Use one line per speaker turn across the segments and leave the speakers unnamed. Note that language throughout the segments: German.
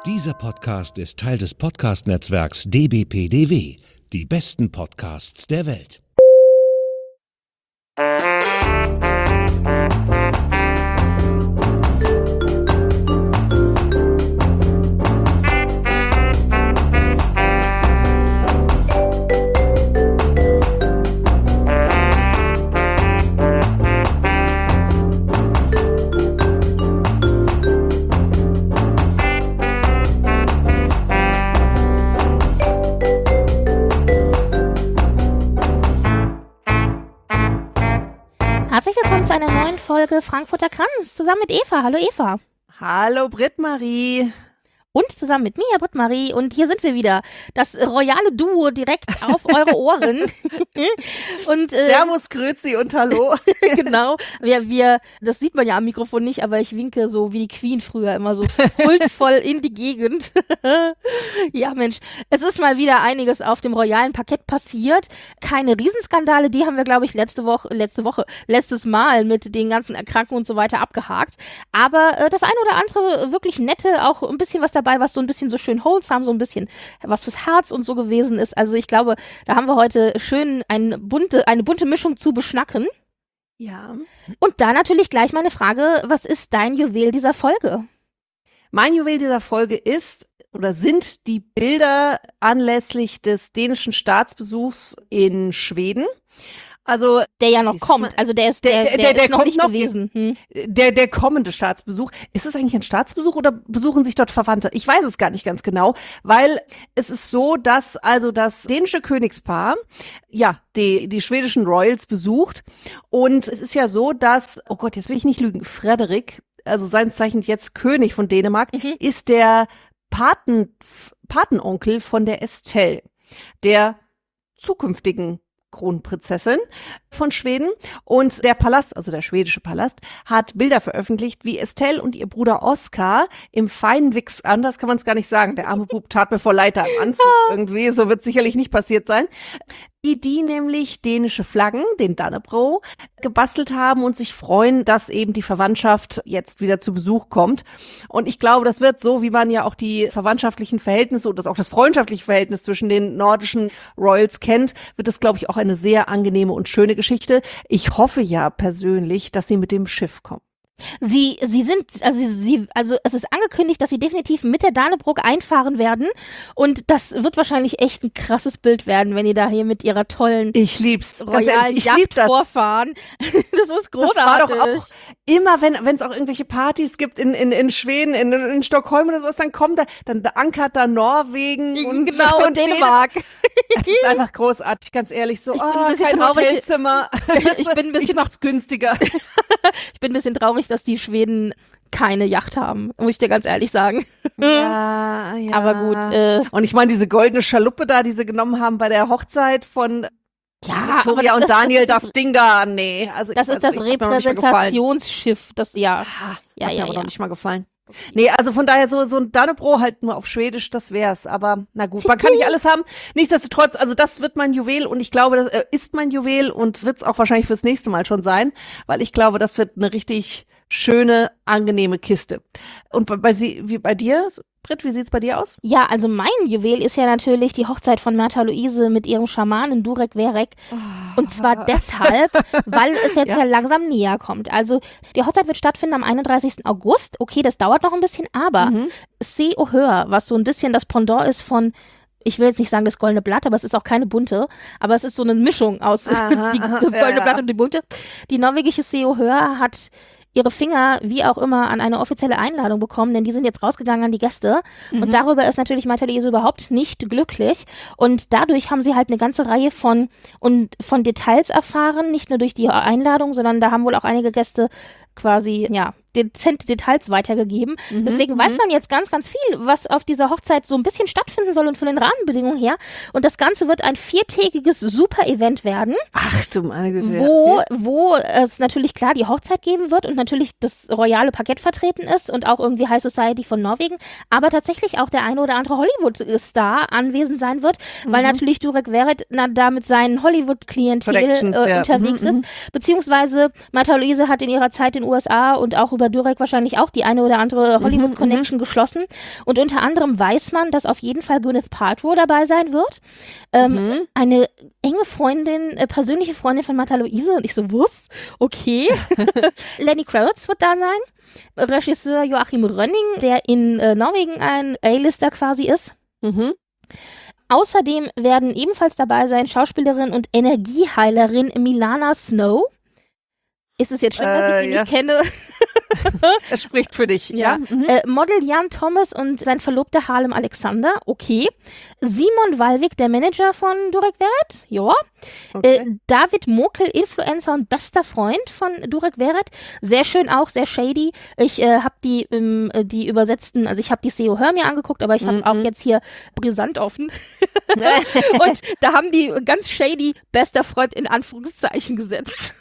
Dieser Podcast ist Teil des Podcast-Netzwerks dbpdw, die besten Podcasts der Welt.
Herzlich willkommen zu einer neuen Folge Frankfurter Kranz, zusammen mit Eva. Hallo Eva.
Hallo Britt-Marie.
Und zusammen mit mir, Britt-Marie. Und hier sind wir wieder. Das royale Duo direkt auf eure Ohren. Und,
Servus, Grüezi und Hallo.
Genau. Wir, das sieht man ja am Mikrofon nicht, aber ich winke so wie die Queen früher immer so huldvoll in die Gegend. Ja, Mensch. Es ist mal wieder einiges auf dem royalen Parkett passiert. Keine Riesenskandale, die haben wir, glaube ich, letztes Mal mit den ganzen Erkrankungen und so weiter abgehakt. Aber das eine oder andere wirklich nette, auch ein bisschen was dabei, was so ein bisschen so schön wholesome, so ein bisschen was fürs Herz und so gewesen ist. Also ich glaube, da haben wir heute schön eine bunte Mischung zu beschnacken.
Ja.
Und da natürlich gleich meine Frage, was ist dein Juwel dieser Folge?
Mein Juwel dieser Folge ist oder sind die Bilder anlässlich des dänischen Staatsbesuchs in Schweden. Also
Der ja noch kommt, also der ist noch nicht gewesen.
Der kommende Staatsbesuch. Ist es eigentlich ein Staatsbesuch oder besuchen sich dort Verwandte? Ich weiß es gar nicht ganz genau, weil es ist so, dass also das dänische Königspaar ja die schwedischen Royals besucht und es ist ja so, dass, oh Gott, jetzt will ich nicht lügen, Frederik, also seines Zeichens jetzt König von Dänemark, ist der Patenonkel von der Estelle, der zukünftigen Kronprinzessin von Schweden. Und der Palast, also der schwedische Palast, hat Bilder veröffentlicht, wie Estelle und ihr Bruder Oskar im feinen Wichs, anders kann man es gar nicht sagen, der arme Bub tat mir vor Leid im Anzug irgendwie, so wird sicherlich nicht passiert sein, die nämlich dänische Flaggen, den Dannebrog, gebastelt haben und sich freuen, dass eben die Verwandtschaft jetzt wieder zu Besuch kommt. Und ich glaube, das wird so, wie man ja auch die verwandtschaftlichen Verhältnisse und auch das freundschaftliche Verhältnis zwischen den nordischen Royals kennt, wird es, glaube ich, auch eine sehr angenehme und schöne Geschichte. Ich hoffe ja persönlich, dass sie mit dem Schiff kommen. Also es ist angekündigt, dass sie definitiv mit der Dannebrog einfahren werden und das wird wahrscheinlich echt ein krasses Bild werden, wenn die da hier mit ihrer tollen Ich lieb's.
royalen Yacht vorfahren. Das ist großartig.
Das war doch auch immer, wenn es auch irgendwelche Partys gibt in Schweden, in Stockholm oder sowas, dann ankert da Norwegen und
Dänemark.
Das ist einfach großartig, ganz ehrlich. So,
Ich bin ein bisschen
kein
traurig.
Hotelzimmer. Ich mach's günstiger.
Ich bin ein bisschen traurig, dass die Schweden keine Yacht haben, muss ich dir ganz ehrlich sagen.
Ja.
Aber gut.
Und ich meine, diese goldene Schaluppe da, die sie genommen haben bei der Hochzeit von Victoria und Daniel, das Ding da, nee. Also
das ist das Repräsentationsschiff, das
hat mir aber noch nicht mal gefallen. Nee, also von daher so ein Dannebrog halt nur auf Schwedisch, das wär's. Aber na gut, man kann nicht alles haben. Nichtsdestotrotz, also das wird mein Juwel und ich glaube, das ist mein Juwel und wird's auch wahrscheinlich fürs nächste Mal schon sein, weil ich glaube, das wird eine richtig schöne, angenehme Kiste. Und wie bei dir, Britt, wie sieht's bei dir aus?
Ja, also mein Juwel ist ja natürlich die Hochzeit von Märtha Louise mit ihrem Schamanen Durek Verrek. Und zwar deshalb, weil es jetzt ja langsam näher kommt. Also die Hochzeit wird stattfinden am 31. August. Okay, das dauert noch ein bisschen, aber Se och Hör, was so ein bisschen das Pendant ist von, ich will jetzt nicht sagen das goldene Blatt, aber es ist auch keine bunte, aber es ist so eine Mischung aus das goldene Blatt und die bunte. Die norwegische Se och Hör hat ihre Finger, wie auch immer, an eine offizielle Einladung bekommen, denn die sind jetzt rausgegangen an die Gäste. Und darüber ist natürlich Märtha Louise überhaupt nicht glücklich. Und dadurch haben sie halt eine ganze Reihe von Details erfahren, nicht nur durch die Einladung, sondern da haben wohl auch einige Gäste quasi, dezente Details weitergegeben. Deswegen weiß man jetzt ganz, ganz viel, was auf dieser Hochzeit so ein bisschen stattfinden soll und von den Rahmenbedingungen her. Und das Ganze wird ein 4-tägiges Super-Event werden.
Ach du meine Güte.
Wo es natürlich klar die Hochzeit geben wird und natürlich das royale Parkett vertreten ist und auch irgendwie High Society von Norwegen, aber tatsächlich auch der eine oder andere Hollywood-Star anwesend sein wird, weil natürlich Durek Verrek da mit seinen Hollywood-Klientel unterwegs ist. Beziehungsweise Märtha Louise hat in ihrer Zeit in den USA und auch über über Durek wahrscheinlich auch die eine oder andere Hollywood-Connection geschlossen. Und unter anderem weiß man, dass auf jeden Fall Gwyneth Paltrow dabei sein wird. Eine enge Freundin, persönliche Freundin von Martha Louise. Und ich so, was? Okay. Lenny Kravitz wird da sein. Regisseur Joachim Rönning, der in Norwegen ein A-Lister quasi ist. Außerdem werden ebenfalls dabei sein Schauspielerin und Energieheilerin Milana Snow. Ist es jetzt schlimm, dass ich sie nicht kenne?
Er spricht für dich, ja.
Model Jan Thomas und sein Verlobter Harlem Alexander, okay. Simon Wallwig, der Manager von Durek Verrett, ja.
Okay.
David Mokel, Influencer und bester Freund von Durek Verrett, sehr schön auch, sehr shady. Ich habe die übersetzten, also ich habe die SEO Hör mir angeguckt, aber ich habe auch jetzt hier brisant offen. Und da haben die ganz shady bester Freund in Anführungszeichen gesetzt.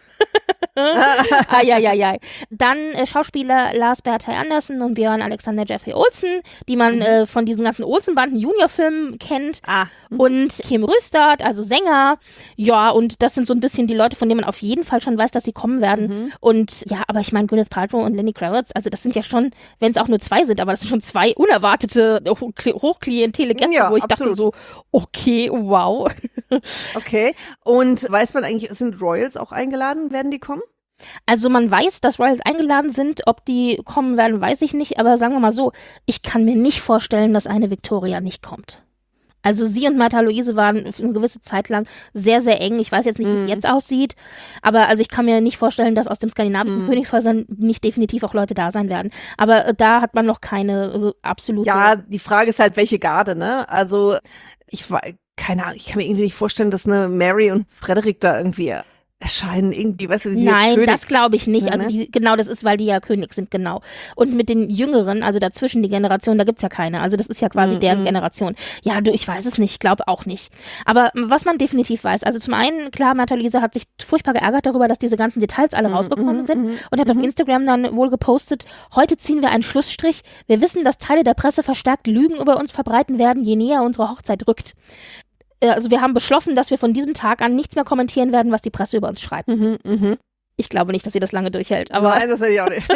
Ai. Dann Schauspieler Lars Berthey Andersen und Björn Alexander Jeffrey Olsen, die man von diesen ganzen Olsen-Banden Junior-Filmen kennt. Und Kim Rüstad, also Sänger. Ja, und das sind so ein bisschen die Leute, von denen man auf jeden Fall schon weiß, dass sie kommen werden. Und ja, aber ich meine, Gwyneth Paltrow und Lenny Kravitz, also das sind ja schon, wenn es auch nur 2 sind, aber das sind schon 2 unerwartete, hochklientele Gäste, wo ich dachte so, okay, wow.
Okay, und weiß man eigentlich, sind Royals auch eingeladen? Werden die kommen?
Also man weiß, dass Royals eingeladen sind. Ob die kommen werden, weiß ich nicht. Aber sagen wir mal so, ich kann mir nicht vorstellen, dass eine Victoria nicht kommt. Also sie und Martha Louise waren für eine gewisse Zeit lang sehr, sehr eng. Ich weiß jetzt nicht, wie es jetzt aussieht. Aber also ich kann mir nicht vorstellen, dass aus den skandinavischen Königshäusern nicht definitiv auch Leute da sein werden. Aber da hat man noch keine absolute...
Ja, die Frage ist halt, welche Garde, ne? Also keine Ahnung, ich kann mir irgendwie nicht vorstellen, dass eine Mary und Frederik da irgendwie erscheinen, irgendwie, weißt du, die
Nein, das glaube ich nicht.
Ja,
Also
ne?
genau, das ist, weil die ja König sind, genau. Und mit den Jüngeren, also dazwischen die Generation, da gibt's ja keine. Also das ist ja quasi deren Generation. Ja, ich weiß es nicht, ich glaube auch nicht. Aber was man definitiv weiß, also zum einen, klar, Martha Louise hat sich furchtbar geärgert darüber, dass diese ganzen Details alle rausgekommen sind und hat auf Instagram dann wohl gepostet, heute ziehen wir einen Schlussstrich. Wir wissen, dass Teile der Presse verstärkt Lügen über uns verbreiten werden, je näher unsere Hochzeit rückt. Also wir haben beschlossen, dass wir von diesem Tag an nichts mehr kommentieren werden, was die Presse über uns schreibt. Ich glaube nicht, dass sie das lange durchhält. Aber
nein, das will ich auch nicht.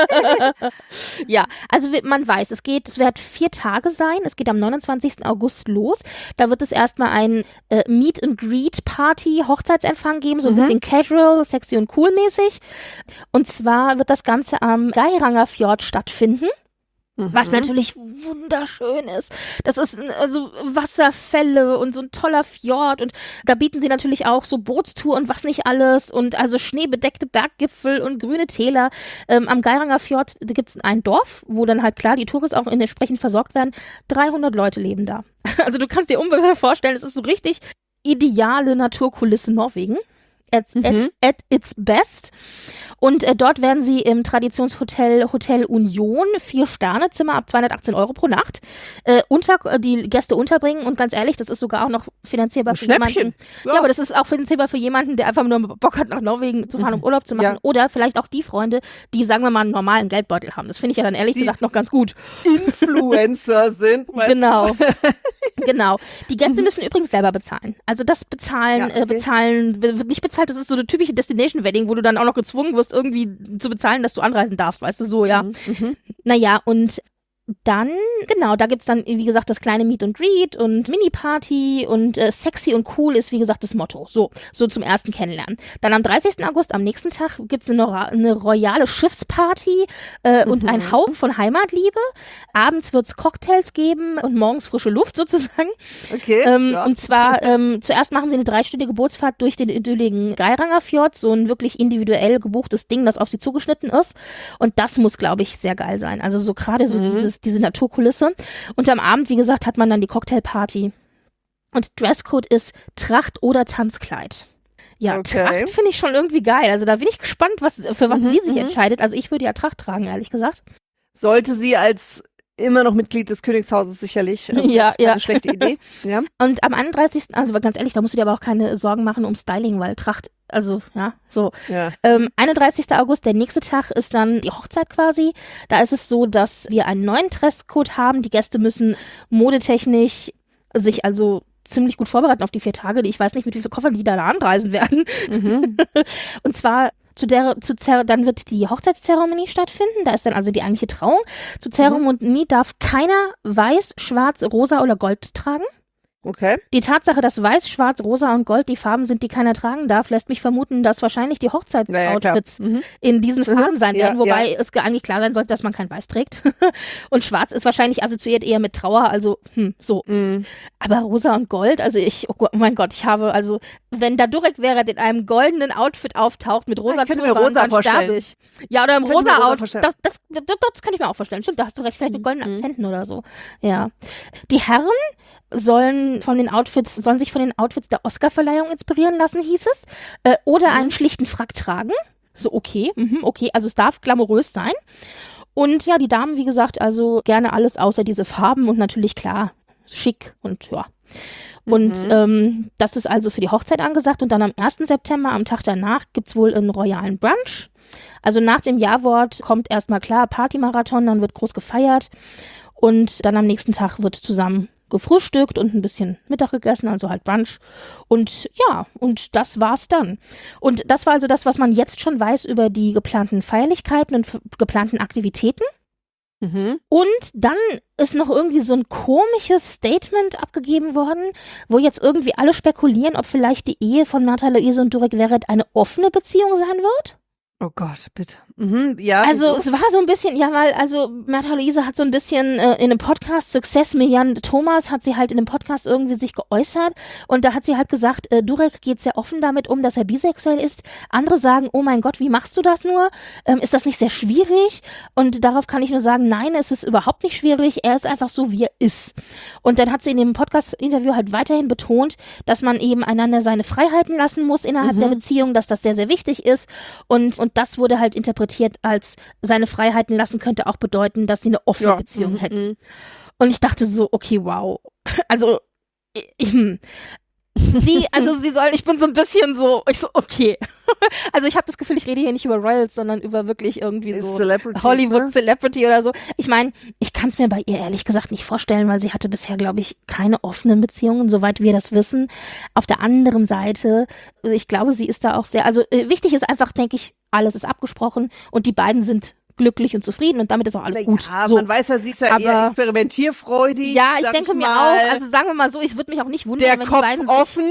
ja, also man weiß, es wird 4 Tage sein. Es geht am 29. August los. Da wird es erstmal ein Meet and Greet Party, Hochzeitsempfang geben, so ein bisschen casual, sexy und cool mäßig. Und zwar wird das Ganze am Geiranger Fjord stattfinden. Was natürlich wunderschön ist. Das ist also Wasserfälle und so ein toller Fjord und da bieten sie natürlich auch so Bootstour und was nicht alles und also schneebedeckte Berggipfel und grüne Täler. Am Geiranger Fjord gibt es ein Dorf, wo dann halt klar die Touristen auch entsprechend versorgt werden. 300 Leute leben da. Also du kannst dir ungefähr vorstellen, es ist so richtig ideale Naturkulisse Norwegen. At its best. Und dort werden sie im Traditionshotel Hotel Union 4-Sterne-Zimmer ab 218 € pro Nacht die Gäste unterbringen. Und ganz ehrlich, das ist sogar auch noch finanzierbar für jemanden. Ja, aber das ist auch finanzierbar für jemanden, der einfach nur Bock hat, nach Norwegen zu fahren, um Urlaub zu machen. Ja. Oder vielleicht auch die Freunde, die, sagen wir mal, einen normalen Geldbeutel haben. Das finde ich ja dann ehrlich gesagt noch ganz gut.
Influencer sind.
Genau. Genau. Die Gäste müssen übrigens selber bezahlen. Also das bezahlen wird nicht bezahlt. Das ist so eine typische Destination-Wedding, wo du dann auch noch gezwungen wirst, irgendwie zu bezahlen, dass du anreisen darfst, weißt du, so, ja. Naja, und dann, genau, da gibt's dann, wie gesagt, das kleine Meet and Greet und Mini-Party und sexy und cool ist, wie gesagt, das Motto. So zum ersten Kennenlernen. Dann am 30. August, am nächsten Tag, gibt's eine royale Schiffsparty und ein Hauch von Heimatliebe. Abends wird's Cocktails geben und morgens frische Luft sozusagen.
Okay.
Und zwar, zuerst machen sie eine 3-stündige Bootsfahrt durch den idylligen Geiranger Fjord, so ein wirklich individuell gebuchtes Ding, das auf sie zugeschnitten ist. Und das muss, glaube ich, sehr geil sein. Also so gerade so diese Naturkulisse. Und am Abend, wie gesagt, hat man dann die Cocktailparty. Und Dresscode ist Tracht oder Tanzkleid. Ja, okay. Tracht finde ich schon irgendwie geil. Also da bin ich gespannt, für was sie sich entscheidet. Also ich würde ja Tracht tragen, ehrlich gesagt.
Sollte sie als immer noch Mitglied des Königshauses sicherlich.
Ja.
Keine schlechte Idee. Ja.
Und am 31., also ganz ehrlich, da musst du dir aber auch keine Sorgen machen um Styling, weil Tracht, also ja, so.
Ja.
31. August, der nächste Tag, ist dann die Hochzeit quasi. Da ist es so, dass wir einen neuen Dresscode haben. Die Gäste müssen modetechnisch sich also ziemlich gut vorbereiten auf die 4 Tage. Ich weiß nicht, mit wie vielen Koffern die da anreisen werden. Und zwar dann wird die Hochzeitszeremonie stattfinden. Da ist dann also die eigentliche Trauung. Zur Zeremonie darf keiner weiß, schwarz, rosa oder gold tragen.
Okay.
Die Tatsache, dass weiß, schwarz, rosa und gold die Farben sind, die keiner tragen darf, lässt mich vermuten, dass wahrscheinlich die Hochzeitsoutfits in diesen Farben sein werden, wobei es eigentlich klar sein sollte, dass man kein Weiß trägt. Und schwarz ist wahrscheinlich assoziiert eher mit Trauer, also so. Aber rosa und gold, also oh mein Gott, wenn da Durek Verrett in einem goldenen Outfit auftaucht mit rosa Turban, dann sterbe ich. Ja, oder im rosa Outfit, das kann ich mir auch vorstellen. Stimmt, da hast du recht, vielleicht mit goldenen Akzenten oder so. Ja. Die Herren sollen sich von den Outfits der Oscarverleihung inspirieren lassen, hieß es. Oder einen schlichten Frack tragen. So, okay, also es darf glamourös sein. Und ja, die Damen, wie gesagt, also gerne alles außer diese Farben und natürlich klar, schick und ja. Und das ist also für die Hochzeit angesagt. Und dann am 1. September, am Tag danach, gibt's wohl einen royalen Brunch. Also nach dem Ja-Wort kommt erstmal klar Partymarathon, dann wird groß gefeiert. Und dann am nächsten Tag wird zusammen gefrühstückt und ein bisschen Mittag gegessen, also halt Brunch. Und ja, und das war's dann. Und das war also das, was man jetzt schon weiß über die geplanten Feierlichkeiten und geplanten Aktivitäten. Und dann ist noch irgendwie so ein komisches Statement abgegeben worden, wo jetzt irgendwie alle spekulieren, ob vielleicht die Ehe von Märtha Louise und Durek Verrett eine offene Beziehung sein wird.
Oh Gott, bitte. Ja.
Also es war so ein bisschen, Märtha Louise hat so ein bisschen in einem Podcast, Success mit Jan Thomas, hat sie halt in einem Podcast irgendwie sich geäußert und da hat sie halt gesagt, Durek geht sehr offen damit um, dass er bisexuell ist. Andere sagen, oh mein Gott, wie machst du das nur? Ist das nicht sehr schwierig? Und darauf kann ich nur sagen, nein, es ist überhaupt nicht schwierig. Er ist einfach so, wie er ist. Und dann hat sie in dem Podcast-Interview halt weiterhin betont, dass man eben einander seine Freiheiten lassen muss innerhalb der Beziehung, dass das sehr, sehr wichtig ist. Und das wurde halt interpretiert als seine Freiheiten lassen könnte auch bedeuten, dass sie eine offene Beziehung hätten. Und ich dachte so, okay, wow. Also, ich bin so ein bisschen so, okay. Also ich habe das Gefühl, ich rede hier nicht über Royals, sondern über wirklich irgendwie so Hollywood-Celebrity oder so. Ich meine, ich kann es mir bei ihr ehrlich gesagt nicht vorstellen, weil sie hatte bisher, glaube ich, keine offenen Beziehungen, soweit wir das wissen. Auf der anderen Seite, ich glaube, sie ist da auch sehr, also wichtig ist einfach, denke ich, alles ist abgesprochen und die beiden sind glücklich und zufrieden und damit ist auch alles gut.
Ja, so. Man weiß ja, sie ist ja eher experimentierfreudig.
Ja, ich denke mir auch, also sagen wir mal so, ich würde mich auch nicht wundern,
wenn die beiden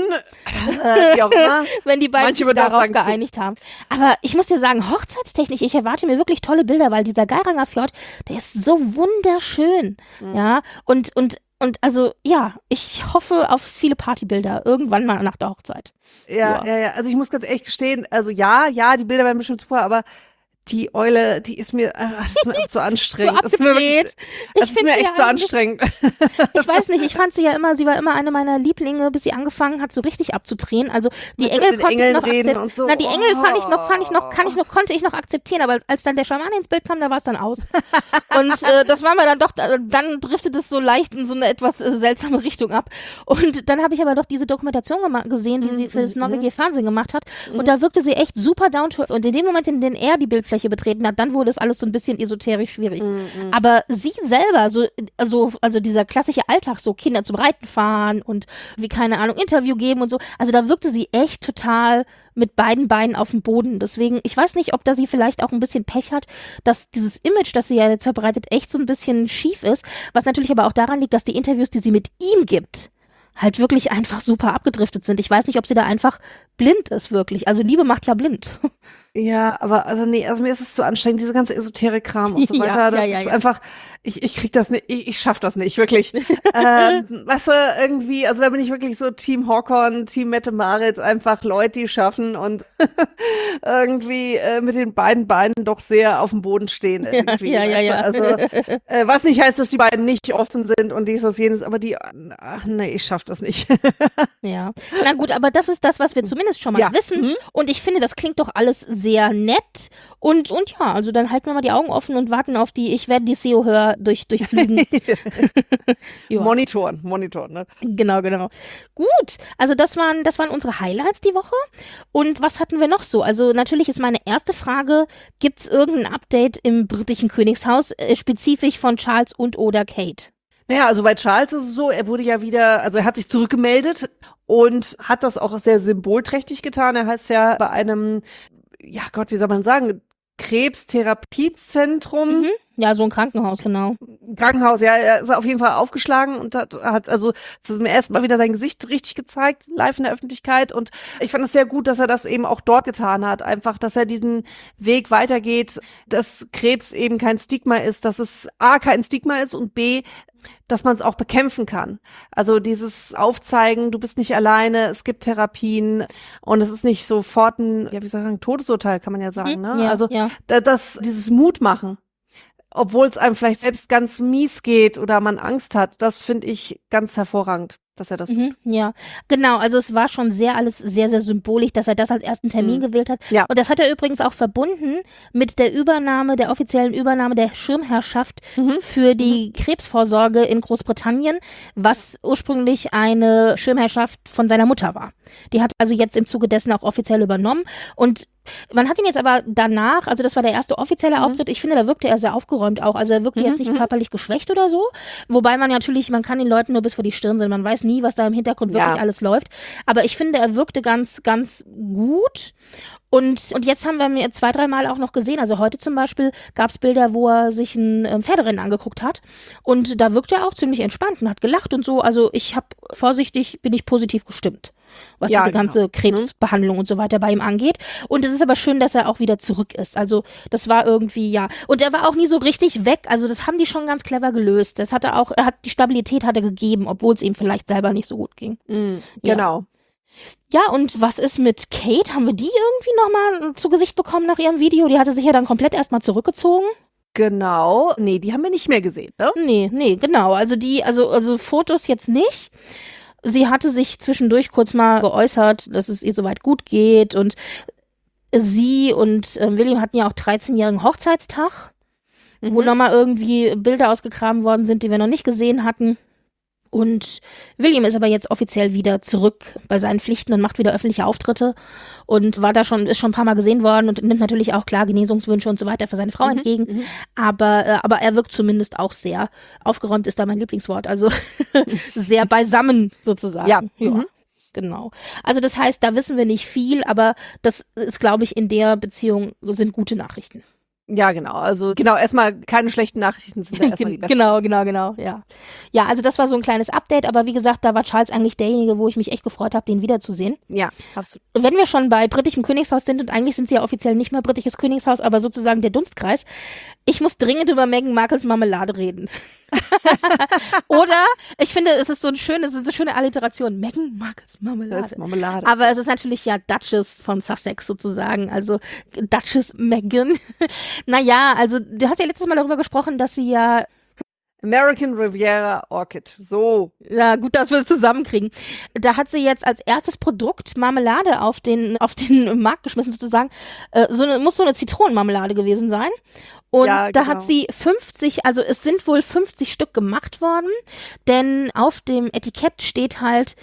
wie auch immer.
Wenn die beiden sich darauf geeinigt haben. Aber ich muss dir sagen, hochzeitstechnisch, ich erwarte mir wirklich tolle Bilder, weil dieser Geiranger Fjord, der ist so wunderschön. Ja, und also, ja, ich hoffe auf viele Partybilder irgendwann mal nach der Hochzeit.
Ja. Also ich muss ganz ehrlich gestehen, also ja, die Bilder werden bestimmt super, aber die Eule, die ist mir zu anstrengend.
Das ist mir
echt zu anstrengend.
Ich weiß nicht, ich fand sie war immer eine meiner Lieblinge, bis sie angefangen hat, so richtig abzudrehen. Also die Engel konnte ich noch akzeptieren. So. Na, die Engel konnte ich noch akzeptieren, aber als dann der Schaman ins Bild kam, da war es dann aus. Und das war mir dann doch, dann driftet es so leicht in so eine etwas seltsame Richtung ab. Und dann habe ich aber doch diese Dokumentation gesehen, die sie für das norwegische Fernsehen gemacht hat. Und da wirkte sie echt super down to earth. Und in dem Moment, in dem er die Bildfläche betreten hat, dann wurde es alles so ein bisschen esoterisch schwierig. Aber sie selber, also dieser klassische Alltag, so Kinder zum Reiten fahren und wie, keine Ahnung, Interview geben und so, also da wirkte sie echt total mit beiden Beinen auf dem Boden. Deswegen, ich weiß nicht, ob da sie vielleicht auch ein bisschen Pech hat, dass dieses Image, das sie ja jetzt verbreitet, echt so ein bisschen schief ist, was natürlich aber auch daran liegt, dass die Interviews, die sie mit ihm gibt, halt wirklich einfach super abgedriftet sind. Ich weiß nicht, ob sie da einfach blind ist, wirklich. Also Liebe macht ja blind.
Ja, aber mir ist es zu anstrengend, diese ganze Esoterik-Kram und so weiter. Das ist einfach, ich krieg das nicht, ich schaff das nicht, wirklich. Weißt du, irgendwie, also da bin ich wirklich so Team Håkon, Team Mette-Marit, einfach Leute, die schaffen und irgendwie mit den beiden Beinen doch sehr auf dem Boden stehen. Irgendwie,
ja.
Also, was nicht heißt, dass die beiden nicht offen sind und dies, das, jenes, aber ich schaff das nicht.
Ja, na gut, aber das ist das, was wir zumindest schon mal wissen. Und ich finde, das klingt doch alles sehr nett. Und ja, also dann halten wir mal die Augen offen und warten auf ich werde die SEO-Hör durchflügen.
Monitoren, ne?
Genau. Gut, also das waren unsere Highlights die Woche. Und was hatten wir noch so? Also natürlich ist meine erste Frage, gibt es irgendein Update im britischen Königshaus, spezifisch von Charles und oder Kate?
Naja, also bei Charles ist es so, er wurde ja wieder, also er hat sich zurückgemeldet und hat das auch sehr symbolträchtig getan. Er heißt ja bei einem, ja Gott, wie soll man sagen, Krebstherapiezentrum.
Ja, so ein Krankenhaus, genau.
Krankenhaus, ja, er ist auf jeden Fall aufgeschlagen und hat also zum ersten Mal wieder sein Gesicht richtig gezeigt, live in der Öffentlichkeit. Und ich fand es sehr gut, dass er das eben auch dort getan hat. Einfach, dass er diesen Weg weitergeht, dass Krebs eben kein Stigma ist, dass es A, kein Stigma ist und B, dass man es auch bekämpfen kann. Also dieses Aufzeigen, du bist nicht alleine, es gibt Therapien und es ist nicht sofort ein, ja, wie soll ich sagen, Todesurteil, kann man ja sagen, ne?
Ja,
also
ja.
dieses Mut machen, obwohl es einem vielleicht selbst ganz mies geht oder man Angst hat, das finde ich ganz hervorragend, dass er das tut.
Ja, genau. Also es war schon alles sehr, sehr symbolisch, dass er das als ersten Termin gewählt hat.
Ja.
Und das hat er übrigens auch verbunden mit der offiziellen Übernahme der Schirmherrschaft für die Krebsvorsorge in Großbritannien, was ursprünglich eine Schirmherrschaft von seiner Mutter war. Die hat also jetzt im Zuge dessen auch offiziell übernommen und man hat ihn jetzt aber danach, also das war der erste offizielle Auftritt, ich finde, da wirkte er sehr aufgeräumt auch. Also er wirkte jetzt nicht körperlich geschwächt oder so. Wobei man kann den Leuten nur bis vor die Stirn sehen. Man weiß nie, was da im Hintergrund wirklich alles läuft. Aber ich finde, er wirkte ganz, ganz gut. Und jetzt haben wir mir 2-3 Mal auch noch gesehen. Also heute zum Beispiel gab es Bilder, wo er sich ein Pferderennen angeguckt hat. Und da wirkte er auch ziemlich entspannt und hat gelacht und so. Also bin ich positiv gestimmt, was diese ganze Krebsbehandlung und so weiter bei ihm angeht. Und es ist aber schön, dass er auch wieder zurück ist. Also das war irgendwie, ja. Und er war auch nie so richtig weg. Also das haben die schon ganz clever gelöst. Die Stabilität hat er gegeben, obwohl es ihm vielleicht selber nicht so gut ging.
Genau.
Ja, und was ist mit Kate? Haben wir die irgendwie nochmal zu Gesicht bekommen nach ihrem Video? Die hatte sich ja dann komplett erstmal zurückgezogen.
Genau. Nee, die haben wir nicht mehr gesehen, ne?
Nee, genau. Also also Fotos jetzt nicht. Sie hatte sich zwischendurch kurz mal geäußert, dass es ihr soweit gut geht und sie und William hatten ja auch 13-jährigen Hochzeitstag, wo nochmal irgendwie Bilder ausgegraben worden sind, die wir noch nicht gesehen hatten. Und William ist aber jetzt offiziell wieder zurück bei seinen Pflichten und macht wieder öffentliche Auftritte und ist schon ein paar Mal gesehen worden und nimmt natürlich auch klar Genesungswünsche und so weiter für seine Frau entgegen. Aber er wirkt zumindest auch sehr aufgeräumt, ist da mein Lieblingswort, also sehr beisammen sozusagen.
Ja.
Genau. Also das heißt, da wissen wir nicht viel, aber das ist, glaube ich, in der Beziehung sind gute Nachrichten.
Ja, genau. Also erstmal keine schlechten Nachrichten sind da erstmal die besten.
Genau, ja. Ja, also das war so ein kleines Update, aber wie gesagt, da war Charles eigentlich derjenige, wo ich mich echt gefreut habe, den wiederzusehen.
Ja, absolut.
Und wenn wir schon bei britischem Königshaus sind, und eigentlich sind sie ja offiziell nicht mehr britisches Königshaus, aber sozusagen der Dunstkreis, ich muss dringend über Meghan Markles Marmelade reden. Oder, ich finde, es ist eine schöne Alliteration. Meghan Markles Marmelade. Aber es ist natürlich ja Duchess von Sussex sozusagen, also Duchess Meghan. Naja, also du hast ja letztes Mal darüber gesprochen, dass sie ja
American Riviera Orchid, so.
Ja, gut, dass wir es zusammenkriegen. Da hat sie jetzt als erstes Produkt Marmelade auf den Markt geschmissen sozusagen. Muss so eine Zitronenmarmelade gewesen sein. Und
ja,
da hat sie 50, also es sind wohl 50 Stück gemacht worden, denn auf dem Etikett steht halt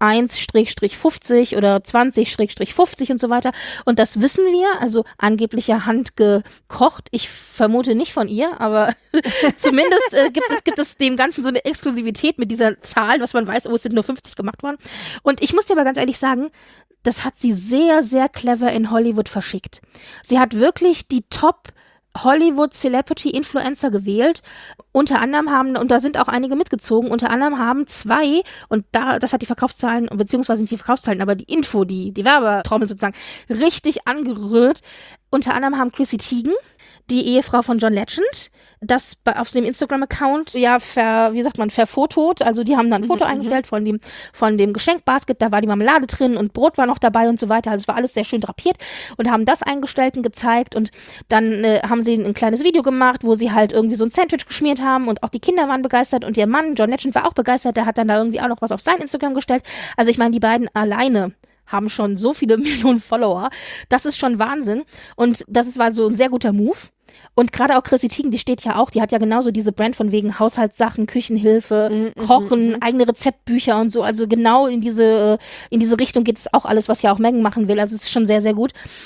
1-50 oder 20-50 und so weiter. Und das wissen wir, also angeblich ja handgekocht. Ich vermute nicht von ihr, aber zumindest gibt es dem Ganzen so eine Exklusivität mit dieser Zahl, was man weiß, es sind nur 50 gemacht worden. Und ich muss dir aber ganz ehrlich sagen, das hat sie sehr, sehr clever in Hollywood verschickt. Sie hat wirklich die Top Hollywood-Celebrity-Influencer gewählt. Unter anderem und da sind auch einige mitgezogen, unter anderem haben 2, und das hat die Verkaufszahlen, beziehungsweise nicht die Verkaufszahlen, aber die Info, die Werbetrommel sozusagen, richtig angerührt. Unter anderem haben Chrissy Teigen, die Ehefrau von John Legend, das auf dem Instagram-Account verfotot. Also die haben dann ein Foto eingestellt von dem Geschenkbasket, da war die Marmelade drin und Brot war noch dabei und so weiter. Also es war alles sehr schön drapiert und haben das eingestellt und gezeigt und dann haben sie ein kleines Video gemacht, wo sie halt irgendwie so ein Sandwich geschmiert haben und auch die Kinder waren begeistert und ihr Mann, John Legend, war auch begeistert. Der hat dann da irgendwie auch noch was auf sein Instagram gestellt. Also ich meine, die beiden alleine haben schon so viele Millionen Follower. Das ist schon Wahnsinn. Und war so ein sehr guter Move. Und gerade auch Chrissy Teigen, die hat ja genauso diese Brand von wegen Haushaltssachen, Küchenhilfe, Kochen, eigene Rezeptbücher und so. Also genau in diese Richtung geht es auch alles, was ja auch Meghan machen will. Also es ist schon sehr, sehr gut.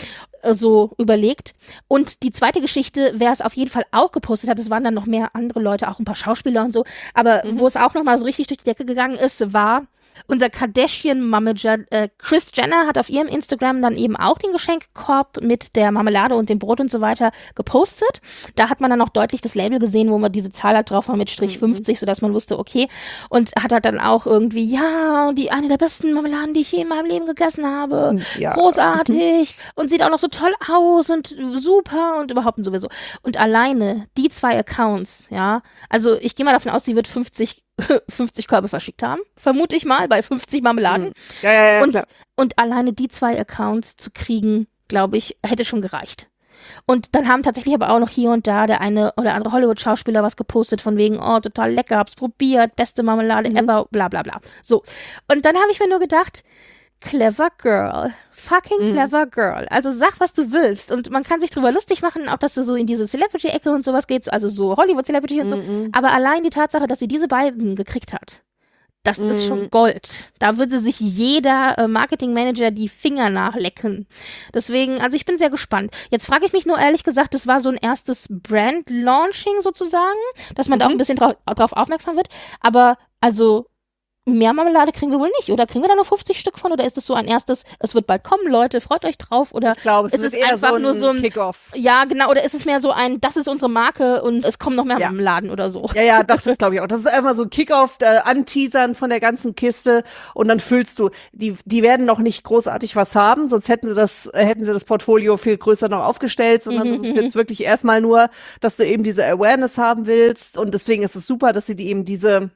so überlegt. Und die zweite Geschichte, wer es auf jeden Fall auch gepostet hat, es waren dann noch mehr andere Leute, auch ein paar Schauspieler und so, aber wo es auch nochmal so richtig durch die Decke gegangen ist, war unser Kardashian-Momager Kris Jenner hat auf ihrem Instagram dann eben auch den Geschenkkorb mit der Marmelade und dem Brot und so weiter gepostet. Da hat man dann auch deutlich das Label gesehen, wo man diese Zahl halt drauf war mit Strich 50, sodass man wusste, okay. Und hat halt dann auch irgendwie, ja, eine der besten Marmeladen, die ich je in meinem Leben gegessen habe.
Ja.
Großartig. Und sieht auch noch so toll aus und super und überhaupt und sowieso. Und alleine die 2 Accounts, ja, also ich gehe mal davon aus, sie wird 50 Körbe verschickt haben, vermute ich mal, bei 50 Marmeladen.
Ja,
und alleine die 2 Accounts zu kriegen, glaube ich, hätte schon gereicht. Und dann haben tatsächlich aber auch noch hier und da der eine oder andere Hollywood-Schauspieler was gepostet von wegen, oh, total lecker, hab's probiert, beste Marmelade ever, bla bla bla. So. Und dann habe ich mir nur gedacht, clever girl. Fucking clever girl. Also sag, was du willst. Und man kann sich drüber lustig machen, auch dass du so in diese Celebrity-Ecke und sowas geht, also so Hollywood-Celebrity und so. Aber allein die Tatsache, dass sie diese beiden gekriegt hat, das ist schon Gold. Da würde sich jeder Marketingmanager die Finger nachlecken. Deswegen, also ich bin sehr gespannt. Jetzt frage ich mich nur ehrlich gesagt, das war so ein erstes Brand-Launching sozusagen, dass man da auch ein bisschen drauf aufmerksam wird. Aber also mehr Marmelade kriegen wir wohl nicht. Oder kriegen wir da nur 50 Stück von? Oder ist es so ein erstes, es wird bald kommen, Leute, freut euch drauf? Oder
ich glaube, es ist eher
einfach nur so ein
Kickoff.
Ja, genau. Oder ist es mehr so ein, das ist unsere Marke und es kommen noch mehr Marmeladen oder so?
Ja, das glaube ich auch. Das ist einfach so ein Kickoff, Anteasern von der ganzen Kiste und dann füllst du. Die werden noch nicht großartig was haben, sonst hätten sie das Portfolio viel größer noch aufgestellt, sondern das ist jetzt wirklich erstmal nur, dass du eben diese Awareness haben willst und deswegen ist es super, dass sie eben diese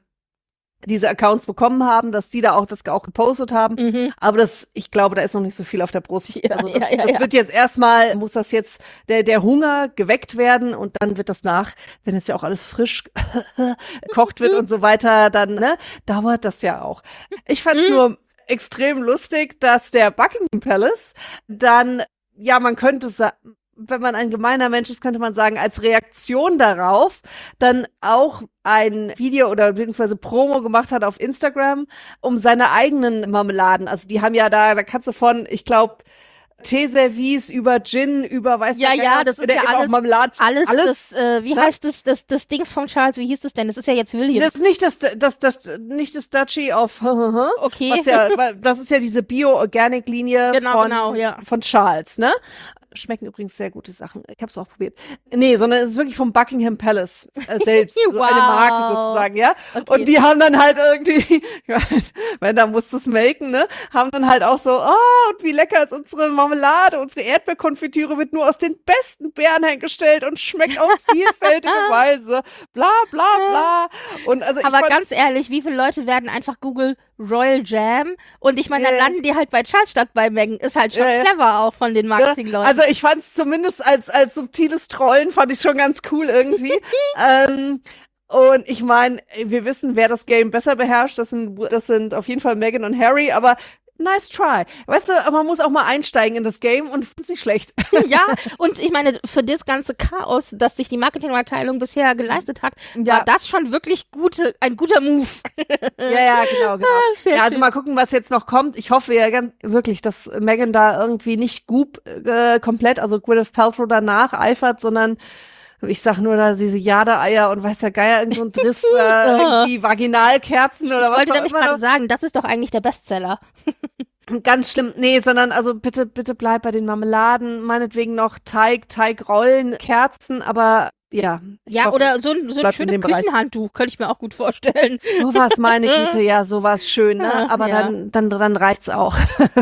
Accounts bekommen haben, dass die da auch das auch gepostet haben. Aber ich glaube, da ist noch nicht so viel auf der Brust. Also das wird jetzt erstmal, muss das jetzt der Hunger geweckt werden und dann wird das wenn es ja auch alles frisch gekocht wird und so weiter, dann dauert das ja auch. Ich fand es nur extrem lustig, dass der Buckingham Palace dann, ja, man könnte sagen, wenn man ein gemeiner Mensch ist, könnte man sagen, als Reaktion darauf dann auch ein Video oder beziehungsweise Promo gemacht hat auf Instagram um seine eigenen Marmeladen. Also die haben ja da kannst du von, ich glaube, Teeservice über Gin, über weiß
ja, das ist ja alles,
Marmeladen.
Alles das, wie heißt das Dings von Charles, wie hieß das denn? Das ist ja jetzt Williams.
Das ist nicht das Duchy of
okay.
Das ist ja diese Bio-Organic-Linie von Charles, ne? Schmecken übrigens sehr gute Sachen. Ich habe es auch probiert. Nee, sondern es ist wirklich vom Buckingham Palace selbst.
Wow.
So eine Marke sozusagen, ja.
Okay.
Und die haben dann halt irgendwie, wenn da musst du es melken, ne, haben dann halt auch so, und wie lecker ist unsere Marmelade, unsere Erdbeerkonfitüre wird nur aus den besten Beeren hergestellt und schmeckt auf vielfältige Weise. Bla, bla, bla. Und also
aber ganz ehrlich, wie viele Leute werden einfach Google Royal Jam und ich meine, dann landen die halt bei Charles statt bei Megan. Ist halt schon clever auch von den Marketingleuten.
Also ich fand es zumindest als subtiles Trollen fand ich schon ganz cool irgendwie. Und ich meine, wir wissen, wer das Game besser beherrscht. Das sind auf jeden Fall Meghan und Harry, aber nice try. Weißt du, man muss auch mal einsteigen in das Game und ist nicht schlecht.
Ja, und ich meine, für das ganze Chaos, das sich die Marketingabteilung bisher geleistet hat, war das schon wirklich ein guter Move.
Ja, genau. Ja, also mal gucken, was jetzt noch kommt. Ich hoffe ja wirklich, dass Meghan da irgendwie nicht komplett, also Gwyneth Paltrow danach eifert, sondern ich sag nur da diese Jade-Eier und weiß der Geier, irgend so ein Driss, irgendwie Vaginalkerzen oder was auch immer.
Ich wollte nämlich gerade sagen, das ist doch eigentlich der Bestseller.
Ganz schlimm, nee, sondern also bitte bleib bei den Marmeladen, meinetwegen noch Teigrollen, Kerzen, aber ja.
Ja, hoffe, oder so ein schönes Küchenhandtuch, könnte ich mir auch gut vorstellen.
Sowas, meine Güte, ja, sowas schön, ne? Aber dann reicht's auch.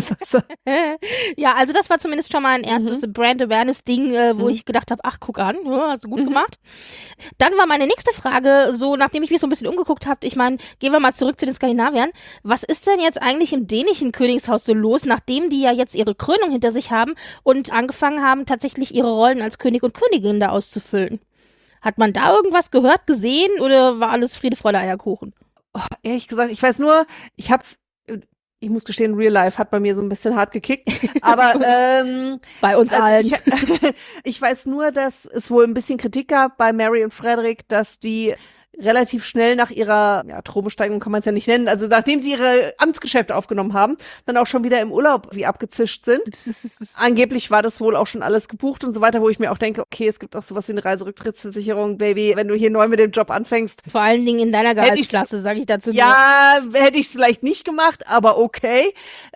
Ja, also das war zumindest schon mal ein erstes Brand Awareness-Ding, wo ich gedacht habe, ach, guck an, hast du gut gemacht. Dann war meine nächste Frage, so nachdem ich mich so ein bisschen umgeguckt habe, ich meine, gehen wir mal zurück zu den Skandinaviern. Was ist denn jetzt eigentlich im dänischen Königshaus so los, nachdem die ja jetzt ihre Krönung hinter sich haben und angefangen haben, tatsächlich ihre Rollen als König und Königin da auszufüllen? Hat man da irgendwas gehört, gesehen oder war alles Friede, Freude, Eierkuchen?
Oh, ehrlich gesagt, ich weiß nur, ich muss gestehen, Real Life hat bei mir so ein bisschen hart gekickt, aber
bei uns allen.
Ich weiß nur, dass es wohl ein bisschen Kritik gab bei Mary und Frederick, dass die relativ schnell nach ihrer Thronbesteigung kann man es ja nicht nennen, also nachdem sie ihre Amtsgeschäfte aufgenommen haben, dann auch schon wieder im Urlaub wie abgezischt sind. Angeblich war das wohl auch schon alles gebucht und so weiter, wo ich mir auch denke, okay, es gibt auch sowas wie eine Reiserücktrittsversicherung, Baby, wenn du hier neu mit dem Job anfängst.
Vor allen Dingen in deiner Gehaltsklasse, sage ich dazu.
Ja, hätte ich es vielleicht nicht gemacht, aber okay.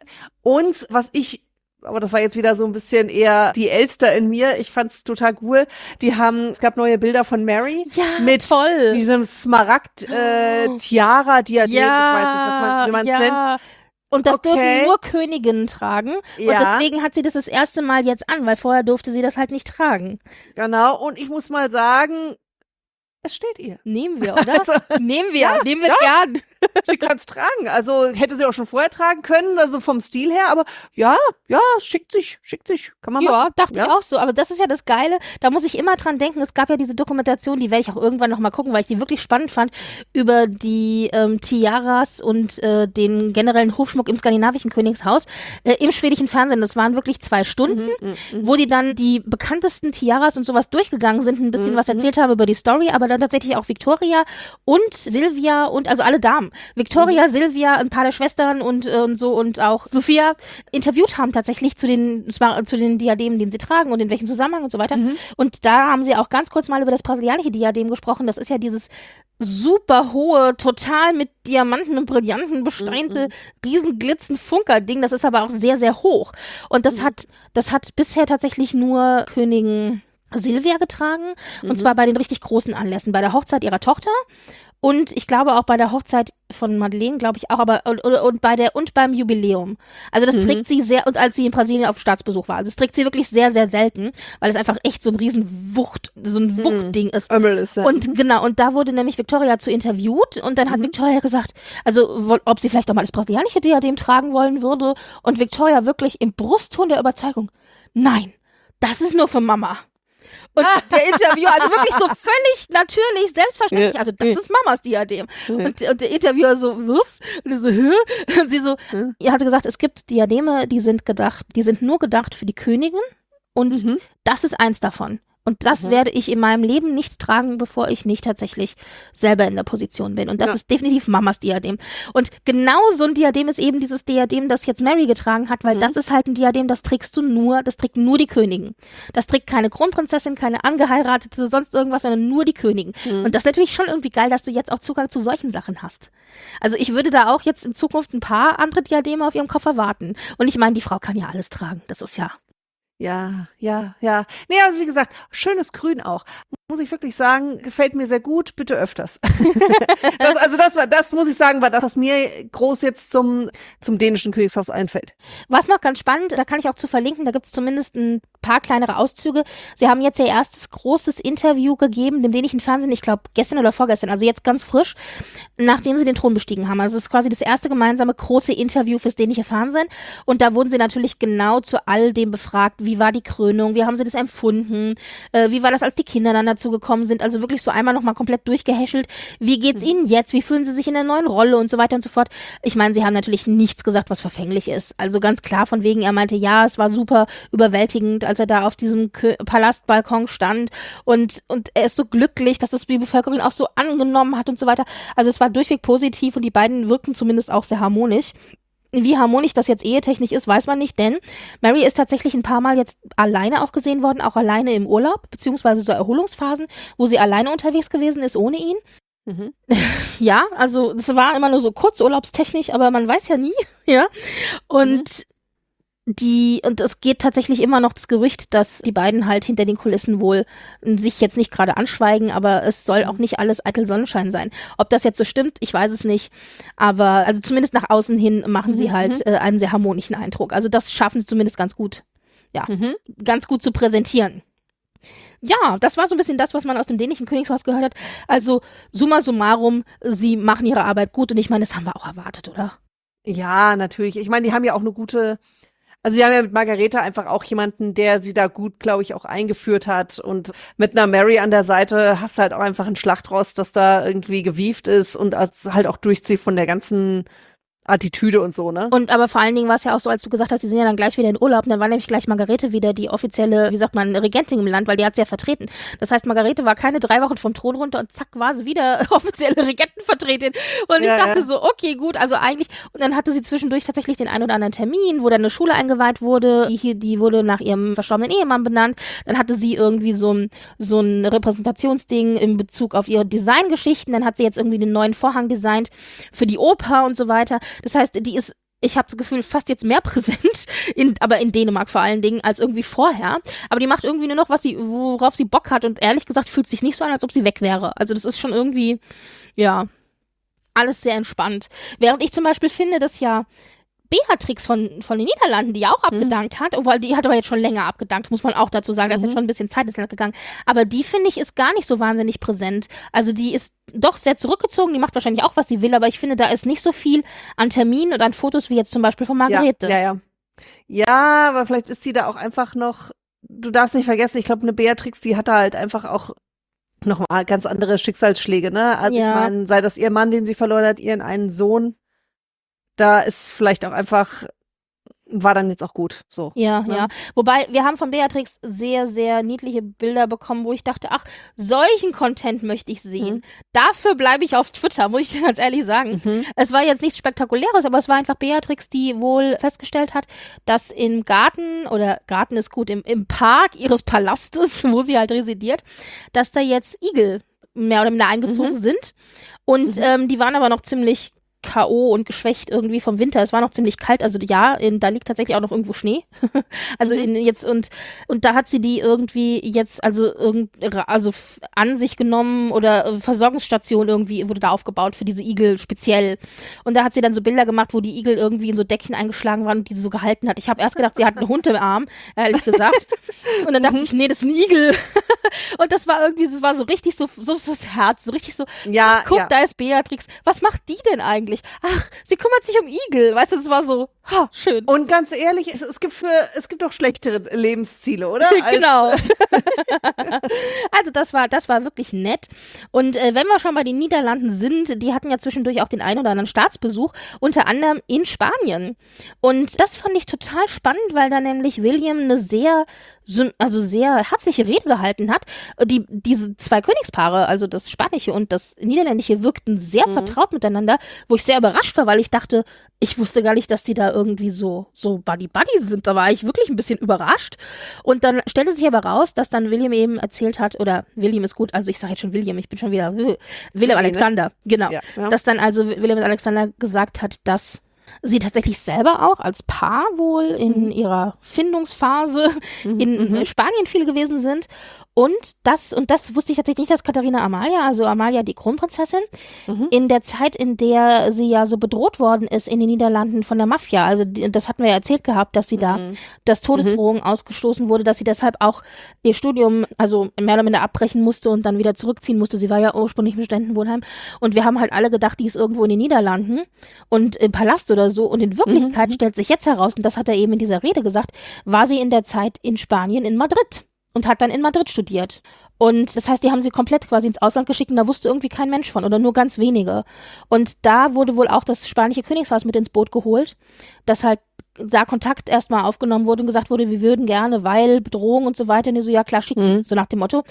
Und aber das war jetzt wieder so ein bisschen eher die Elster in mir. Ich fand's total cool. Es gab neue Bilder von Mary mit
toll.
diesem Smaragd Tiara, Diadem, ich weiß nicht, wie man es nennt.
Und das dürfen nur Königinnen tragen. Und deswegen hat sie das erste Mal jetzt an, weil vorher durfte sie das halt nicht tragen.
Genau. Und ich muss mal sagen, es steht ihr.
Nehmen wir, oder? Also, nehmen wir gern.
Sie kann es tragen. Also hätte sie auch schon vorher tragen können, also vom Stil her. Aber ja, schickt sich. Kann man machen.
Ja, dachte ich auch so. Aber das ist ja das Geile. Da muss ich immer dran denken. Es gab ja diese Dokumentation, die werde ich auch irgendwann noch mal gucken, weil ich die wirklich spannend fand, über die Tiaras und den generellen Hofschmuck im skandinavischen Königshaus im schwedischen Fernsehen. Das waren wirklich 2 Stunden, wo die dann die bekanntesten Tiaras und sowas durchgegangen sind, ein bisschen was erzählt haben über die Story, aber dann tatsächlich auch Victoria und Silvia und also alle Damen. Victoria, Silvia, ein paar der Schwestern und so und auch Sophia interviewt haben tatsächlich zu den Diademen, den sie tragen und in welchem Zusammenhang und so weiter. Und da haben sie auch ganz kurz mal über das brasilianische Diadem gesprochen. Das ist ja dieses super hohe, total mit Diamanten und Brillanten besteinte, riesenglitzen Funker-Ding. Das ist aber auch sehr, sehr hoch. Und das hat bisher tatsächlich nur Königin Silvia getragen. Und zwar bei den richtig großen Anlässen. Bei der Hochzeit ihrer Tochter. Und ich glaube auch bei der Hochzeit von Madeleine, glaube ich auch, aber und beim Jubiläum. Also das trägt sie sehr, und als sie in Brasilien auf Staatsbesuch war. Also das trägt sie wirklich sehr, sehr selten, weil es einfach echt so ein Wuchtding ist. Und genau, und da wurde nämlich Victoria zu interviewt und dann hat Victoria gesagt, also ob sie vielleicht auch mal das brasilianische Diadem tragen wollen würde. Und Victoria wirklich im Brustton der Überzeugung, nein, das ist nur für Mama. Und der Interviewer, also wirklich so völlig natürlich, selbstverständlich, also das ist Mamas Diadem. Und der Interviewer so, was? Und so, hä? Und sie so, ihr hatte gesagt, es gibt Diademe, die sind nur gedacht für die Königin und das ist eins davon. Und das werde ich in meinem Leben nicht tragen, bevor ich nicht tatsächlich selber in der Position bin. Und das ist definitiv Mamas Diadem. Und genau so ein Diadem ist eben dieses Diadem, das jetzt Mary getragen hat, weil das ist halt ein Diadem, das trägt nur die Königin. Das trägt keine Kronprinzessin, keine angeheiratete, sonst irgendwas, sondern nur die Königin. Und das ist natürlich schon irgendwie geil, dass du jetzt auch Zugang zu solchen Sachen hast. Also ich würde da auch jetzt in Zukunft ein paar andere Diademe auf ihrem Kopf erwarten. Und ich meine, die Frau kann ja alles tragen. Das ist ja...
Ja. Nee, also wie gesagt, schönes Grün auch. Muss ich wirklich sagen, gefällt mir sehr gut, bitte öfters. Das muss ich sagen, war das, was mir groß jetzt zum dänischen Königshaus einfällt.
Was noch ganz spannend, da kann ich auch zu verlinken, da gibt es zumindest ein paar kleinere Auszüge. Sie haben jetzt ihr erstes großes Interview gegeben, dem dänischen Fernsehen, ich glaube gestern oder vorgestern, also jetzt ganz frisch, nachdem sie den Thron bestiegen haben. Also es ist quasi das erste gemeinsame große Interview fürs dänische Fernsehen und da wurden sie natürlich genau zu all dem befragt, wie war die Krönung, wie haben sie das empfunden, wie war das, als die Kinder dann dazu gekommen sind, also wirklich so einmal nochmal komplett durchgehäschelt, wie geht's ihnen jetzt, wie fühlen sie sich in der neuen Rolle und so weiter und so fort. Ich meine, sie haben natürlich nichts gesagt, was verfänglich ist, also ganz klar von wegen, er meinte, ja, es war super überwältigend, als er da auf diesem Palastbalkon stand und er ist so glücklich, dass das die Bevölkerung auch so angenommen hat und so weiter, also es war durchweg positiv und die beiden wirkten zumindest auch sehr harmonisch. Wie harmonisch das jetzt ehetechnisch ist, weiß man nicht, denn Mary ist tatsächlich ein paar Mal jetzt alleine auch gesehen worden, auch alleine im Urlaub, beziehungsweise so Erholungsphasen, wo sie alleine unterwegs gewesen ist, ohne ihn. Ja, also es war immer nur so kurzurlaubstechnisch, aber man weiß ja nie, ja. Und es geht tatsächlich immer noch das Gerücht, dass die beiden halt hinter den Kulissen wohl sich jetzt nicht gerade anschweigen, aber es soll auch nicht alles eitel Sonnenschein sein. Ob das jetzt so stimmt, ich weiß es nicht, aber also zumindest nach außen hin machen sie halt einen sehr harmonischen Eindruck. Also das schaffen sie zumindest ganz gut, ganz gut zu präsentieren. Ja, das war so ein bisschen das, was man aus dem dänischen Königshaus gehört hat. Also summa summarum, sie machen ihre Arbeit gut und ich meine, das haben wir auch erwartet, oder?
Ja, natürlich. Ich meine, die haben ja auch eine gute... Also die haben ja mit Margareta einfach auch jemanden, der sie da gut, glaube ich, auch eingeführt hat. Und mit einer Mary an der Seite hast du halt auch einfach ein Schlachtross, das da irgendwie gewieft ist und halt auch durchzieht von der ganzen Attitüde und so, ne?
Und aber vor allen Dingen war es ja auch so, als du gesagt hast, sie sind ja dann gleich wieder in Urlaub, und dann war nämlich gleich Margarete wieder die offizielle, wie sagt man, Regentin im Land, weil die hat sie ja vertreten. Das heißt, Margarete war keine 3 Wochen vom Thron runter und zack, war sie wieder offizielle Regentenvertreterin. Und ich dachte so, okay, gut, also eigentlich, und dann hatte sie zwischendurch tatsächlich den einen oder anderen Termin, wo dann eine Schule eingeweiht wurde, die wurde nach ihrem verstorbenen Ehemann benannt. Dann hatte sie irgendwie so ein Repräsentationsding in Bezug auf ihre Designgeschichten. Dann hat sie jetzt irgendwie den neuen Vorhang designt für die Oper und so weiter. Das heißt, die ist, ich habe das Gefühl, fast jetzt mehr präsent, aber in Dänemark vor allen Dingen, als irgendwie vorher. Aber die macht irgendwie nur noch, worauf sie Bock hat, und ehrlich gesagt fühlt es sich nicht so an, als ob sie weg wäre. Also das ist schon irgendwie, ja, alles sehr entspannt. Während ich zum Beispiel finde, dass ja Beatrix von den Niederlanden, die ja auch abgedankt hat, obwohl die hat aber jetzt schon länger abgedankt, muss man auch dazu sagen, da ist jetzt schon ein bisschen Zeit ins Land gegangen. Aber die, finde ich, ist gar nicht so wahnsinnig präsent. Also die ist doch sehr zurückgezogen, die macht wahrscheinlich auch, was sie will, aber ich finde, da ist nicht so viel an Terminen und an Fotos wie jetzt zum Beispiel von Margarete.
Ja. Ja, aber vielleicht ist sie da auch einfach noch, du darfst nicht vergessen, ich glaube, eine Beatrix, die hatte halt einfach auch nochmal ganz andere Schicksalsschläge, ne? Also ich meine, sei das ihr Mann, den sie verloren hat, ihren einen Sohn, da ist vielleicht auch einfach, war dann jetzt auch gut, so.
Ja,
ne?
ja. Wobei, wir haben von Beatrix sehr, sehr niedliche Bilder bekommen, wo ich dachte, ach, solchen Content möchte ich sehen. Dafür bleibe ich auf Twitter, muss ich dir ganz ehrlich sagen. Es war jetzt nichts Spektakuläres, aber es war einfach Beatrix, die wohl festgestellt hat, dass im Garten, oder Garten ist gut, im Park ihres Palastes, wo sie halt residiert, dass da jetzt Igel mehr oder minder eingezogen sind. Und die waren aber noch ziemlich K.O. und geschwächt irgendwie vom Winter. Es war noch ziemlich kalt, also ja, da liegt tatsächlich auch noch irgendwo Schnee. Also jetzt und da hat sie die irgendwie jetzt also an sich genommen, oder Versorgungsstation irgendwie wurde da aufgebaut für diese Igel speziell. Und da hat sie dann so Bilder gemacht, wo die Igel irgendwie in so Deckchen eingeschlagen waren und die sie so gehalten hat. Ich habe erst gedacht, sie hat einen Hund im Arm, ehrlich gesagt. Und dann dachte ich, nee, das ist ein Igel. Und das war irgendwie, das war so richtig so das Herz, so richtig so, guck, da ist Beatrix. Was macht die denn eigentlich? Ach, sie kümmert sich um Igel. Weißt du, das war so, schön.
Und ganz ehrlich, es gibt doch schlechtere Lebensziele, oder?
Genau. Also das war wirklich nett. Und wenn wir schon bei den Niederlanden sind, die hatten ja zwischendurch auch den einen oder anderen Staatsbesuch, unter anderem in Spanien. Und das fand ich total spannend, weil da nämlich William eine sehr herzliche Rede gehalten hat. Diese 2 Königspaare, also das Spanische und das Niederländische, wirkten sehr vertraut miteinander, wo ich sehr überrascht war, weil ich dachte, ich wusste gar nicht, dass die da irgendwie so Buddy-Buddy sind. Da war ich wirklich ein bisschen überrascht. Und dann stellte sich aber raus, dass dann William eben erzählt hat, oder William ist gut, also ich sage jetzt schon William, ich bin schon wieder William Alexander, genau. Ja. Dass dann also William Alexander gesagt hat, dass sie tatsächlich selber auch als Paar wohl in ihrer Findungsphase in Spanien viel gewesen sind. Und das wusste ich tatsächlich nicht, dass Katharina Amalia, also Amalia die Kronprinzessin, in der Zeit, in der sie ja so bedroht worden ist in den Niederlanden von der Mafia, also das hatten wir ja erzählt gehabt, dass sie da das Todesdrohung ausgestoßen wurde, dass sie deshalb auch ihr Studium also mehr oder minder abbrechen musste und dann wieder zurückziehen musste. Sie war ja ursprünglich im Studentenwohnheim und wir haben halt alle gedacht, die ist irgendwo in den Niederlanden und im Palast oder so, und in Wirklichkeit stellt sich jetzt heraus, und das hat er eben in dieser Rede gesagt, war sie in der Zeit in Spanien in Madrid und hat dann in Madrid studiert. Und das heißt, die haben sie komplett quasi ins Ausland geschickt und da wusste irgendwie kein Mensch von oder nur ganz wenige. Und da wurde wohl auch das spanische Königshaus mit ins Boot geholt, dass halt da Kontakt erstmal aufgenommen wurde und gesagt wurde, wir würden gerne, weil Bedrohung und so weiter, und so, ja klar, schicken, so nach dem Motto.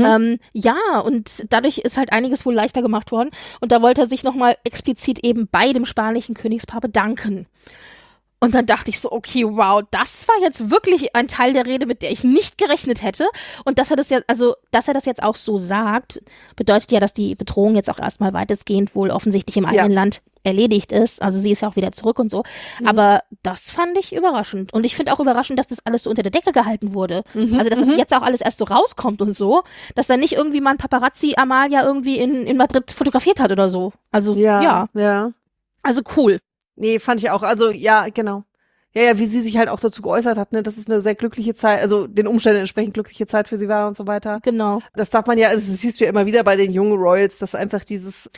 Ja, und dadurch ist halt einiges wohl leichter gemacht worden. Und da wollte er sich nochmal explizit eben bei dem spanischen Königspaar bedanken. Und dann dachte ich so, okay, wow, das war jetzt wirklich ein Teil der Rede, mit der ich nicht gerechnet hätte. Und dass er das jetzt auch so sagt, bedeutet ja, dass die Bedrohung jetzt auch erstmal weitestgehend wohl offensichtlich im eigenen Land erledigt ist. Also sie ist ja auch wieder zurück und so. Aber das fand ich überraschend. Und ich finde auch überraschend, dass das alles so unter der Decke gehalten wurde. Also dass das jetzt auch alles erst so rauskommt und so. Dass da nicht irgendwie mal ein Paparazzi Amalia irgendwie in Madrid fotografiert hat oder so. Also ja. Also cool.
Nee, fand ich auch. Also, ja, genau. Ja, wie sie sich halt auch dazu geäußert hat, ne, dass es eine sehr glückliche Zeit, also den Umständen entsprechend glückliche Zeit für sie war und so weiter.
Genau.
Das darf man ja, das siehst du ja immer wieder bei den jungen Royals, dass einfach dieses,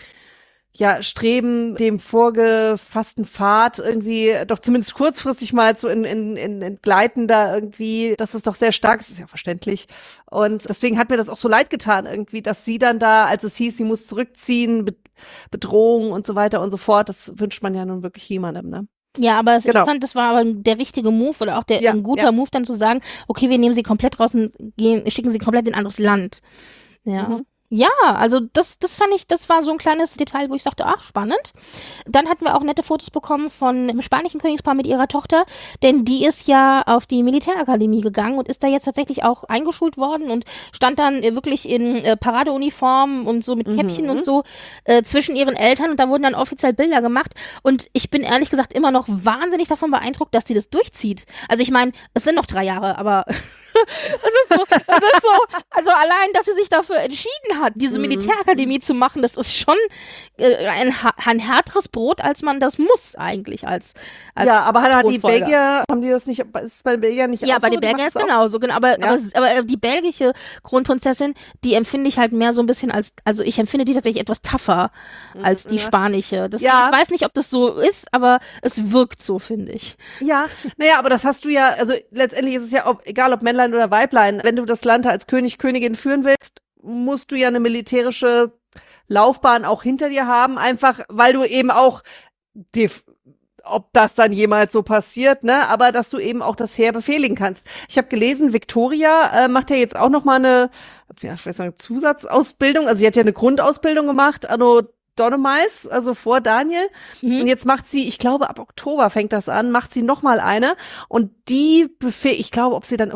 Streben dem vorgefassten Pfad irgendwie doch zumindest kurzfristig mal so in Gleiten da irgendwie, dass es doch sehr stark ist, ist ja verständlich. Und deswegen hat mir das auch so leid getan irgendwie, dass sie dann da, als es hieß, sie muss zurückziehen, Bedrohung und so weiter und so fort. Das wünscht man ja nun wirklich niemandem, ne?
Ja, aber ich
Genau.
fand, das war aber der richtige Move oder auch ein guter Move, dann zu sagen, okay, wir nehmen sie komplett raus und schicken sie komplett in ein anderes Land. Ja.
Mhm.
Ja, also das fand ich, das war so ein kleines Detail, wo ich dachte, ach, spannend. Dann hatten wir auch nette Fotos bekommen von einem spanischen Königspaar mit ihrer Tochter, denn die ist ja auf die Militärakademie gegangen und ist da jetzt tatsächlich auch eingeschult worden und stand dann wirklich in Paradeuniform und so mit Käppchen und so zwischen ihren Eltern und da wurden dann offiziell Bilder gemacht und ich bin ehrlich gesagt immer noch wahnsinnig davon beeindruckt, dass sie das durchzieht. Also ich meine, es sind noch 3 Jahre, aber das ist so, also allein, dass sie sich dafür entschieden hat, diese Militärakademie zu machen, das ist schon ein härteres Brot, als man das muss eigentlich als
ja, aber hat die
Thronfolger.
Belgier, haben die das nicht, ist es bei den Belgiern nicht
Ja,
auch
bei
so?
den Belgiern ist
Die machen
genauso, genau. Aber,
Ja.
aber die belgische Kronprinzessin, die empfinde ich halt mehr so ein bisschen also ich empfinde die tatsächlich etwas tougher als die spanische.
Ja.
Ich weiß nicht, ob das so ist, aber es wirkt so, finde ich.
Ja, naja, aber das hast du ja, also letztendlich ist es ja, egal ob Männlein oder Weiblein, wenn du das Land als König, Königin führen willst, musst du ja eine militärische Laufbahn auch hinter dir haben, einfach weil du eben auch, ob das dann jemals so passiert, ne, aber dass du eben auch das Heer befehligen kannst. Ich habe gelesen, Victoria macht ja jetzt auch noch mal eine, ja, ich weiß nicht, Zusatzausbildung, also sie hat ja eine Grundausbildung gemacht, Anno Donomais, also vor Daniel. Und jetzt macht sie, ich glaube, ab Oktober fängt das an, macht sie noch mal eine. Und die ich glaube, ob sie dann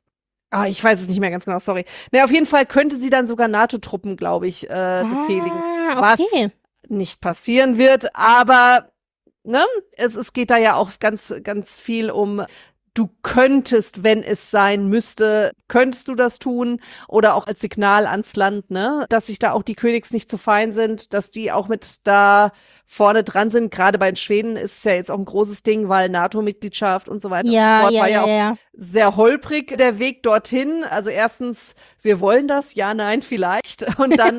ich weiß es nicht mehr ganz genau, sorry. Ne, auf jeden Fall könnte sie dann sogar NATO-Truppen, glaube ich, befehligen.
Okay.
Was nicht passieren wird, aber ne, es geht da ja auch ganz, ganz viel um, du könntest, wenn es sein müsste, könntest du das tun oder auch als Signal ans Land, ne, dass sich da auch die Königs nicht zu fein sind, dass die auch mit da vorne dran sind. Gerade bei den Schweden ist es ja jetzt auch ein großes Ding, weil NATO-Mitgliedschaft und so weiter und so fort war ja auch sehr holprig der Weg dorthin. Also erstens, wir wollen das, ja, nein, vielleicht. Und dann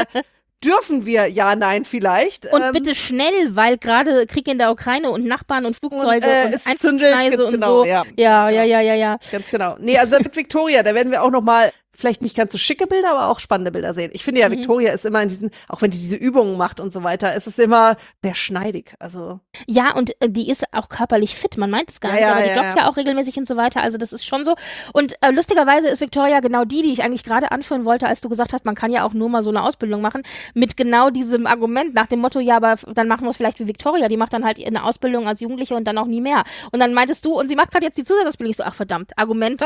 dürfen wir, ja, nein, vielleicht.
Und bitte schnell, weil gerade Krieg in der Ukraine und Nachbarn und Flugzeuge und
es zündelt,
Einflugschneise und
genau,
so. Ja.
Ganz genau. Nee, also mit Victoria, da werden wir auch noch mal vielleicht nicht ganz so schicke Bilder, aber auch spannende Bilder sehen. Ich finde ja, Victoria ist immer in diesen, auch wenn die diese Übungen macht und so weiter, ist es immer sehr schneidig. Also
ja, und die ist auch körperlich fit, man meint es gar nicht, aber die joggt ja auch regelmäßig und so weiter, also das ist schon so. Und lustigerweise ist Victoria genau die ich eigentlich gerade anführen wollte, als du gesagt hast, man kann ja auch nur mal so eine Ausbildung machen, mit genau diesem Argument nach dem Motto, ja, aber dann machen wir es vielleicht wie Victoria, die macht dann halt eine Ausbildung als Jugendliche und dann auch nie mehr. Und dann meintest du, und sie macht gerade jetzt die Zusatzausbildung, ich so, ach verdammt, Argument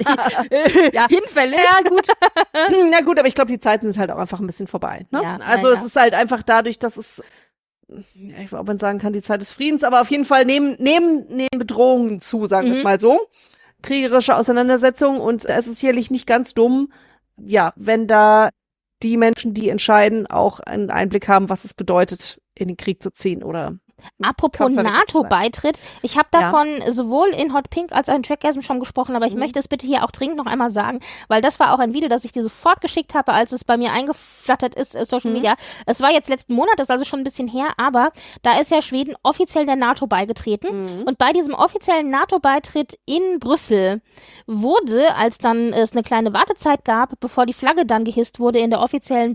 hinfällig.
Ja, gut. Na gut, aber ich glaube, die Zeiten sind halt auch einfach ein bisschen vorbei. Ne?
Ja,
also es ist halt einfach dadurch, dass es, ja, ich weiß, ob man sagen kann, die Zeit des Friedens, aber auf jeden Fall nehmen Bedrohungen zu, sagen wir es mal so. Kriegerische Auseinandersetzungen und es ist sicherlich nicht ganz dumm, ja, wenn da die Menschen, die entscheiden, auch einen Einblick haben, was es bedeutet, in den Krieg zu ziehen oder
Apropos NATO-Beitritt, ich habe davon sowohl in Hot Pink als auch in Trackgasm schon gesprochen, aber ich möchte es bitte hier auch dringend noch einmal sagen, weil das war auch ein Video, das ich dir sofort geschickt habe, als es bei mir eingeflattert ist, Social Media. Es war jetzt letzten Monat, das ist also schon ein bisschen her, aber da ist ja Schweden offiziell der NATO beigetreten und bei diesem offiziellen NATO-Beitritt in Brüssel wurde, als dann es eine kleine Wartezeit gab, bevor die Flagge dann gehisst wurde, in der offiziellen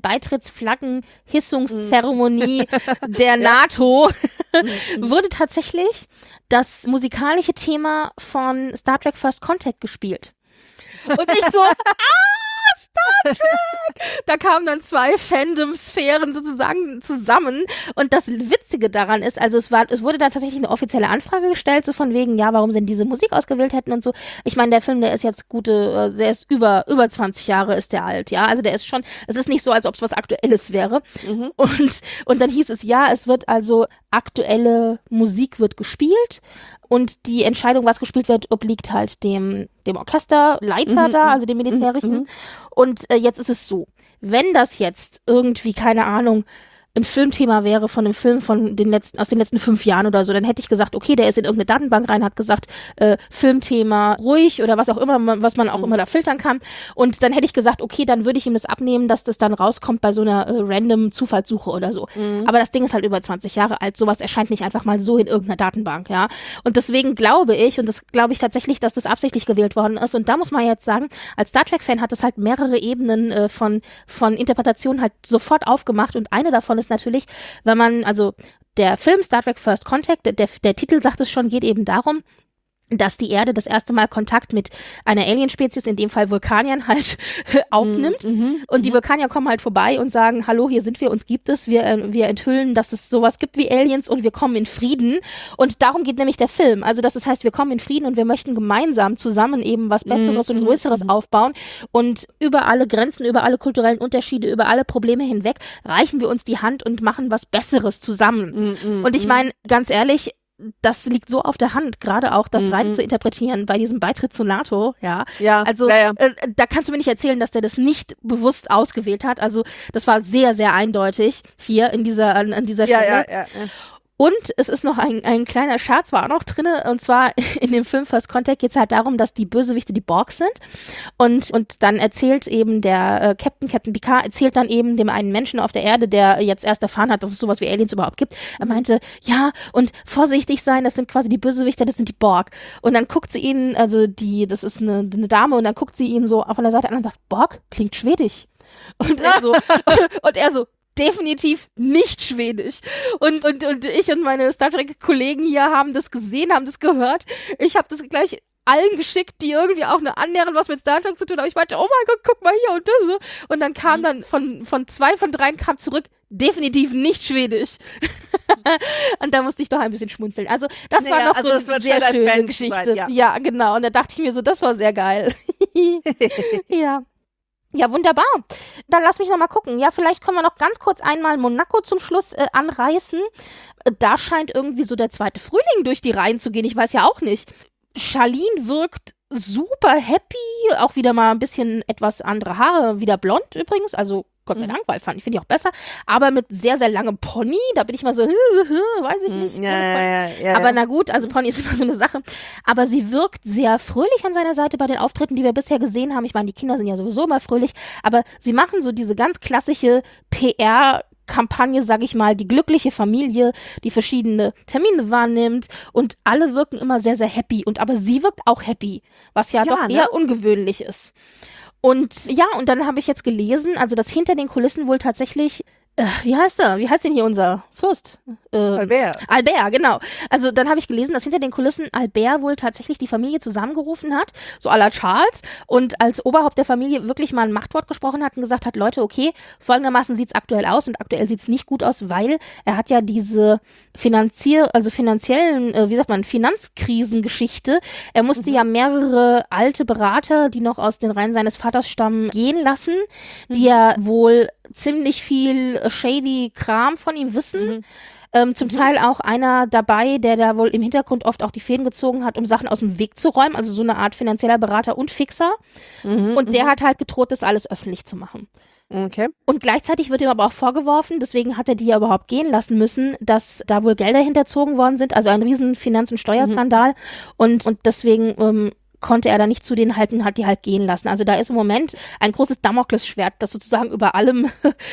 Beitrittsflaggenhissungszeremonie der NATO, wurde tatsächlich das musikalische Thema von Star Trek First Contact gespielt. Und ich so, Star Trek! Da kamen dann 2 Fandom-Sphären sozusagen zusammen. Und das Witzige daran ist, also es wurde dann tatsächlich eine offizielle Anfrage gestellt, so von wegen, ja, warum sie denn diese Musik ausgewählt hätten und so. Ich meine, der Film, der ist jetzt der ist über 20 Jahre ist der alt, ja. Also der ist schon, es ist nicht so, als ob es was Aktuelles wäre. Und dann hieß es, ja, es wird also aktuelle Musik wird gespielt. Und die Entscheidung, was gespielt wird, obliegt halt dem Orchesterleiter da, also dem militärischen. Und jetzt ist es so, wenn das jetzt irgendwie, keine Ahnung, ein Filmthema wäre von einem Film aus den letzten 5 Jahren oder so, dann hätte ich gesagt, okay, der ist in irgendeine Datenbank rein, hat gesagt, Filmthema ruhig oder was auch immer, was man auch immer da filtern kann. Und dann hätte ich gesagt, okay, dann würde ich ihm das abnehmen, dass das dann rauskommt bei so einer random Zufallssuche oder so. Aber das Ding ist halt über 20 Jahre alt, sowas erscheint nicht einfach mal so in irgendeiner Datenbank, ja. Und deswegen glaube ich, und das glaube ich tatsächlich, dass das absichtlich gewählt worden ist. Und da muss man jetzt sagen, als Star Trek-Fan hat das halt mehrere Ebenen von Interpretation halt sofort aufgemacht und eine davon ist ist natürlich, wenn man, also der Film Star Trek First Contact, der Titel sagt es schon, geht eben darum, dass die Erde das erste Mal Kontakt mit einer Alienspezies, in dem Fall Vulkaniern, halt aufnimmt. Und die Vulkanier kommen halt vorbei und sagen, hallo, hier sind wir, uns gibt es, wir enthüllen, dass es sowas gibt wie Aliens und wir kommen in Frieden. Und darum geht nämlich der Film. Also das heißt, wir kommen in Frieden und wir möchten gemeinsam zusammen eben was Besseres und Größeres aufbauen. Und über alle Grenzen, über alle kulturellen Unterschiede, über alle Probleme hinweg reichen wir uns die Hand und machen was Besseres zusammen. Und ich meine, ganz ehrlich, das liegt so auf der Hand, gerade auch das rein zu interpretieren bei diesem Beitritt zu NATO, ja. Also da kannst du mir nicht erzählen, dass der das nicht bewusst ausgewählt hat. Also das war sehr, sehr eindeutig hier an dieser Stelle. Ja. Und es ist noch ein kleiner Scherz, war auch noch drinne, und zwar in dem Film First Contact geht es halt darum, dass die Bösewichte die Borg sind und dann erzählt eben der Captain Picard erzählt dann eben dem einen Menschen auf der Erde, der jetzt erst erfahren hat, dass es sowas wie Aliens überhaupt gibt. Er meinte, ja, und vorsichtig sein, das sind quasi die Bösewichte, das sind die Borg. Und dann guckt sie ihn, also das ist eine Dame, und dann guckt sie ihn so von der Seite an und sagt, Borg klingt schwedisch. Und er so, definitiv nicht schwedisch. Und ich und meine Star Trek-Kollegen hier haben das gesehen, haben das gehört. Ich habe das gleich allen geschickt, die irgendwie auch eine annähernd was mit Star Trek zu tun haben. Ich meinte, oh mein Gott, guck mal hier und das. Und dann kam dann von 2 von 3 kam zurück, definitiv nicht schwedisch. Und da musste ich doch ein bisschen schmunzeln. Also das war noch so eine sehr schöne Geschichte. Ja, genau. Und da dachte ich mir so, das war sehr geil. Ja. Ja, wunderbar. Dann lass mich noch mal gucken. Ja, vielleicht können wir noch ganz kurz einmal Monaco zum Schluss anreißen. Da scheint irgendwie so der zweite Frühling durch die Reihen zu gehen. Ich weiß ja auch nicht. Charlene wirkt super happy. Auch wieder mal ein bisschen etwas andere Haare. Wieder blond übrigens. Also Gott sei Dank, weil finde ich auch besser. Aber mit sehr, sehr langem Pony. Da bin ich mal so, weiß ich nicht. Ja. Aber na gut, also Pony ist immer so eine Sache. Aber sie wirkt sehr fröhlich an seiner Seite bei den Auftritten, die wir bisher gesehen haben. Ich meine, die Kinder sind ja sowieso immer fröhlich. Aber sie machen so diese ganz klassische PR-Kampagne, sag ich mal, die glückliche Familie, die verschiedene Termine wahrnimmt. Und alle wirken immer sehr, sehr happy. Aber sie wirkt auch happy, was ja doch eher ungewöhnlich ist. Und ja, und dann habe ich jetzt gelesen, also dass hinter den Kulissen wohl tatsächlich, wie heißt er? Wie heißt denn hier unser Fürst?
Albert,
genau. Also dann habe ich gelesen, dass hinter den Kulissen Albert wohl tatsächlich die Familie zusammengerufen hat, so à la Charles, und als Oberhaupt der Familie wirklich mal ein Machtwort gesprochen hat und gesagt hat, Leute, okay, folgendermaßen sieht's aktuell aus, und aktuell sieht's nicht gut aus, weil er hat ja diese finanziellen, Finanzkrisengeschichte. Er musste ja mehrere alte Berater, die noch aus den Reihen seines Vaters stammen, gehen lassen, die ja wohl ziemlich viel shady Kram von ihm wissen. Zum Teil auch einer dabei, der da wohl im Hintergrund oft auch die Fäden gezogen hat, um Sachen aus dem Weg zu räumen, also so eine Art finanzieller Berater und Fixer. Und der hat halt gedroht, das alles öffentlich zu machen.
Okay.
Und gleichzeitig wird ihm aber auch vorgeworfen, deswegen hat er die ja überhaupt gehen lassen müssen, dass da wohl Gelder hinterzogen worden sind, also ein riesen Finanz- und Steuerskandal. Und deswegen konnte er da nicht zu denen halten, hat die halt gehen lassen. Also da ist im Moment ein großes Damoklesschwert, das sozusagen über allem